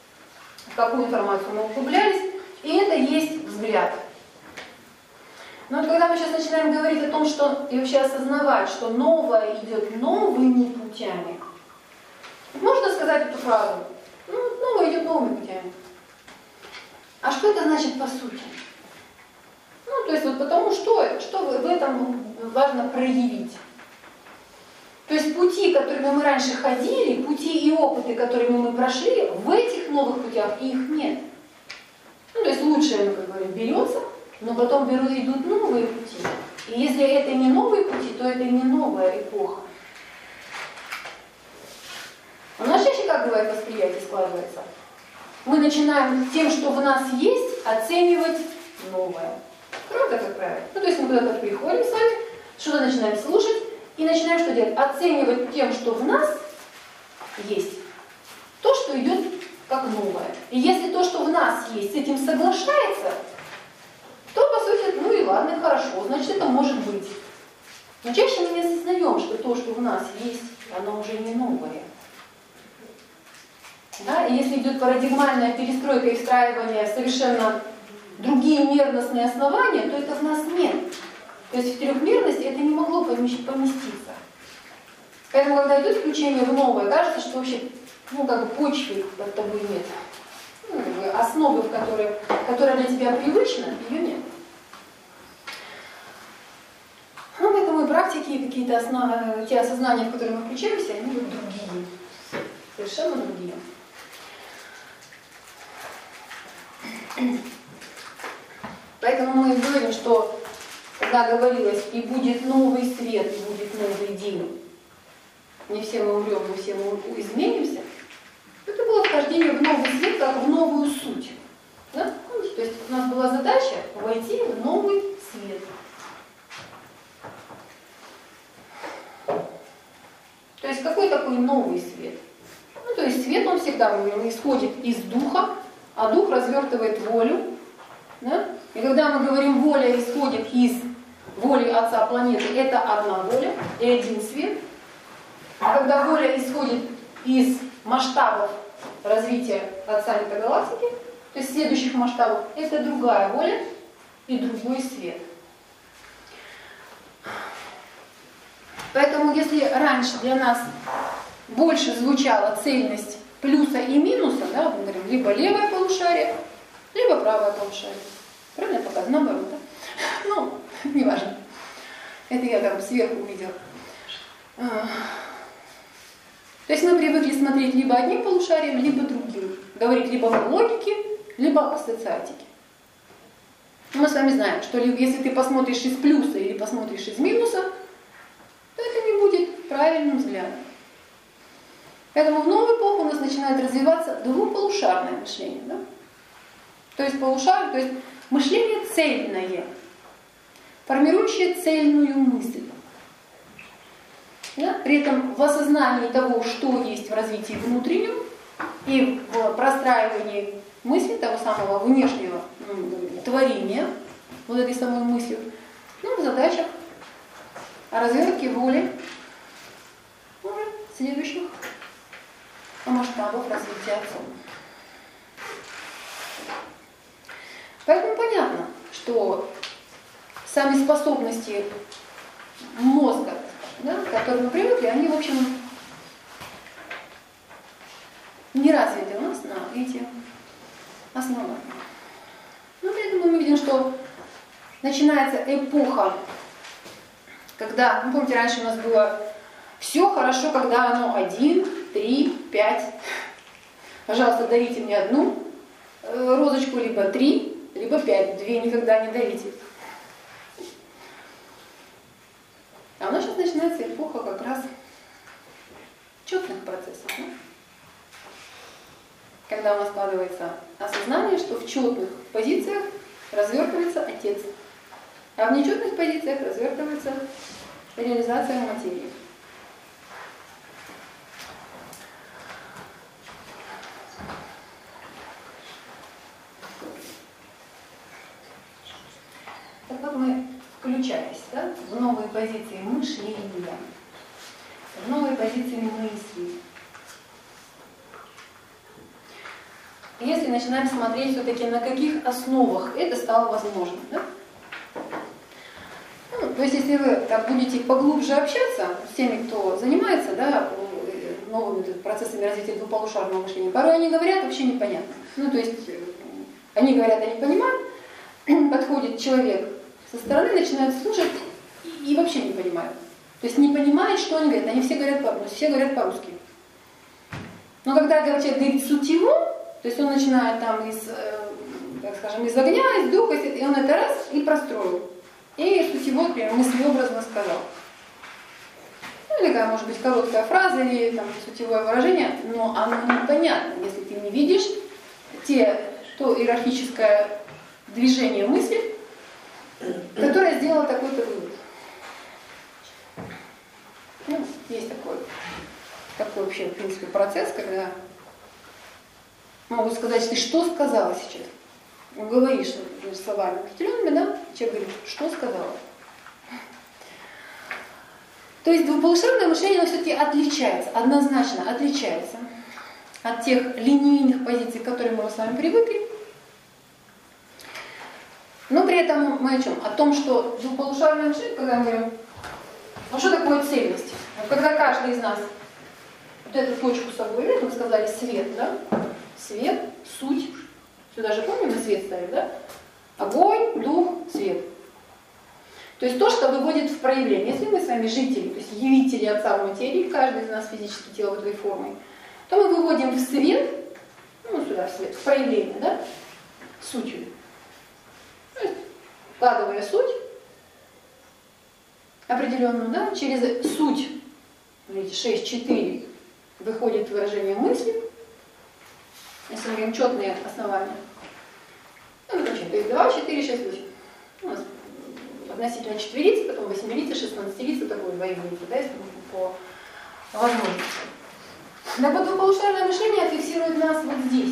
A: мы углублялись, и это есть взгляд. Но вот когда мы сейчас начинаем говорить о том, что и вообще осознавать, что новое идет новыми путями, можно сказать эту фразу, новое идет новыми путями. А что это значит по сути? То есть вот потому что в этом важно проявить. То есть пути, которыми мы раньше ходили, пути и опыты, которыми мы прошли, в этих новых путях их нет. То есть лучшее, мы как говорим, берется, но потом идут новые пути. И если это не новые пути, то это не новая эпоха. У нас чаще как бывает восприятие складывается? Мы начинаем тем, что в нас есть, оценивать новое. Правда, как правило? То есть мы куда-то приходим с вами, что-то начинаем слушать, и начинаем что делать? Оценивать тем, что в нас есть, то, что идет как новое. И если то, что в нас есть, с этим соглашается, то, по сути, и ладно, хорошо, значит, это может быть. Но чаще мы не осознаем, что то, что в нас есть, оно уже не новое. Да? И если идет парадигмальная перестройка и встраивание в совершенно другие мерностные основания, то это в нас нет. То есть в трехмерности это не могло поместиться. Поэтому, когда идет включение в новое, кажется, что вообще, почвы под тобой нет. Основы, которая для тебя привычна, ее нет. Поэтому и практики, и какие-то те осознания, в которые мы включаемся, они будут другие. Совершенно другие. Поэтому мы говорим, что когда говорилось «и будет новый свет, и будет новый день», не все мы умрем, мы все мы изменимся, это было вхождение в новый свет, как в новую суть. Да? То есть у нас была задача войти в новый свет. То есть какой такой новый свет? Ну, то есть свет, он всегда, мы говорим, исходит из духа, а дух развертывает волю. Да? И когда мы говорим, воля исходит из воли Отца планеты, это одна воля и один свет. А когда воля исходит из масштабов развития Отца метагалактики, то есть следующих масштабов, это другая воля и другой свет. Поэтому если раньше для нас больше звучала цельность плюса и минуса, да, мы говорим, либо левое полушарие, либо правое полушарие. Правильно я показываю? Наоборот, да? Ну, неважно. Это я там сверху увидела. То есть мы привыкли смотреть либо одним полушарием, либо другим. Говорить либо в логике, либо в ассоциатике. Мы с вами знаем, что если ты посмотришь из плюса или посмотришь из минуса, то это не будет правильным взглядом. Поэтому в новую эпоху у нас начинает развиваться двуполушарное мышление. Да? То есть полушарие, то есть мышление цельное, формирующее цельную мысль. Да? При этом в осознании того, что есть в развитии внутреннем и в простраивании мысли, того самого внешнего творения, вот этой самой мыслью, в задачах о развертке воли следующих масштабов развития Отца. Поэтому понятно, что сами способности мозга, да, к которым мы привыкли, они, в общем, не развиты у нас на эти основания. Поэтому мы видим, что начинается эпоха, когда, помните, раньше у нас было все хорошо, когда оно 1, 3, 5. Пожалуйста, дарите мне одну розочку, либо 3, либо 5. 2 никогда не дарите. А у нас сейчас начинается эпоха как раз четных процессов. Да? Когда у нас складывается осознание, что в четных позициях развертывается Отец, а в нечетных позициях развертывается реализация материи. Так вот мы, включаясь, да, в новые позиции мышления, в новые позиции мысли. Если начинаем смотреть все-таки, на каких основах это стало возможным. Да? То есть, если вы так будете поглубже общаться с теми, кто занимается, да, новыми процессами развития двуполушарного мышления, порой они говорят вообще непонятно. То есть, они говорят, они понимают, подходит человек со стороны, начинает слушать и вообще не понимают. То есть, не понимает, что они говорят. Они все говорят по-русски. Но когда человек говорит сутьевом, то есть он начинает там из, так скажем, из огня, из духа, и он это раз и простроил. И сутьево, например, мыслеобразно сказал. Или такая, может быть, короткая фраза или там сутьевое выражение, но оно непонятно, если ты не видишь то иерархическое движение мысли, которое сделало такой-то вывод. Есть такой вообще, в принципе, процесс, когда могут сказать, ты что сказала сейчас? Говоришь словами определенными, да? Человек говорит, что сказала? То есть двуполушарное мышление, оно все-таки отличается, однозначно отличается от тех линейных позиций, к которым мы с вами привыкли. Но при этом мы о чем? О том, что двуполушарное мышление, когда мы говорим, что такое цельность? Когда каждый из нас вот эту точку с собой берет, мы сказали свет, да? Свет, суть. Сюда же, помним, мы свет ставим, да? Огонь, дух, свет. То есть то, что выводит в проявление. Если мы с вами жители, то есть явители Отца в материи, каждый из нас физически тело вот этой формой, то мы выводим в свет, сюда в свет, в проявление, да? сутью. То есть, вкладывая суть определенную, да, через суть, видите, 6-4 выходит выражение мысли, если мы говорим четные основания. Ну, короче, то есть 2, 4, 6, 8. У нас относительно четверицы, потом 8-ица, 16-ица, такой 2-ица, да, если по возможности. Так вот, двуполушарное мышление фиксирует нас вот здесь.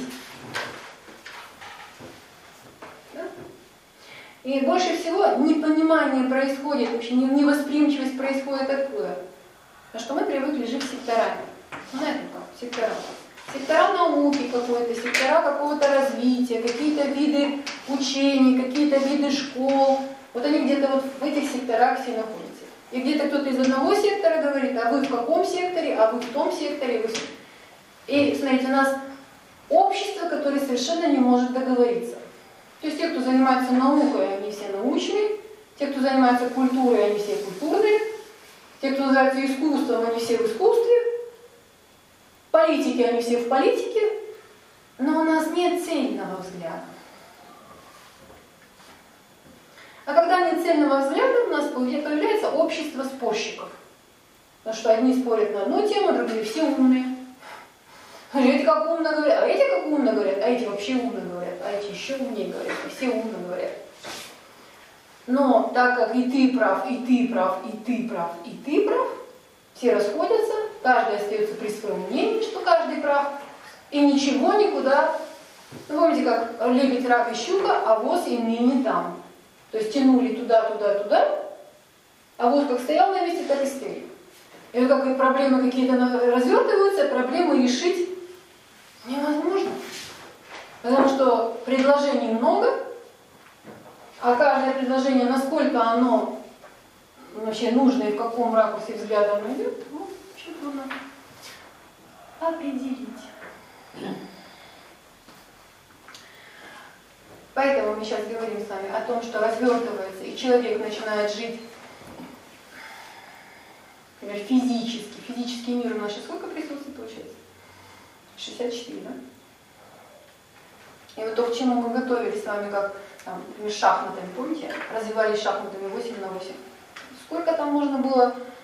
A: Да? И больше всего непонимание происходит, вообще невосприимчивость происходит откуда? Потому что мы привыкли жить секторами. Знаете как? Сектора. Сектора науки какой-то, сектора какого-то развития, какие-то виды учений, какие-то виды школ. Вот они где-то вот в этих секторах все находятся. И где-то кто-то из одного сектора говорит, а вы в каком секторе, а вы в том секторе. Вы... И смотрите, у нас общество, которое совершенно не может договориться. То есть те, кто занимается наукой, они все научные, те, кто занимается культурой, они все культурные, те, кто занимается искусством, они все в искусстве, политики, они все в политике, но у нас нет цельного взгляда. А когда нет цельного взгляда, у нас появляется общество спорщиков. Потому что одни спорят на одну тему, другие все умные. Эти как умно говорят, а эти как умно говорят, а эти вообще умно говорят, а эти еще умнее говорят, и все умно говорят. Но так как и ты прав, и ты прав, и ты прав, и ты прав, все расходятся, каждый остается при своем мнении, что каждый прав, и ничего никуда. Ну, помните, как лебедь, рак и щука, а воз и ныне там. То есть тянули туда, туда, туда, а воз как стоял на месте, так и стоит. И вот как проблемы какие-то развертываются, проблемы решить невозможно. Потому что предложений много, а каждое предложение, насколько оно вообще нужно и в каком ракурсе взгляда оно идет, ну, очень трудно определить. Поэтому мы сейчас говорим с вами о том, что развертывается, и человек начинает жить, например, физически. Физический мир у нас сейчас сколько присутствует, получается? 64, да? И вот то, к чему мы готовились с вами, как, например, шахматами, помните? Развивались шахматами 8 на 8. Сколько там можно было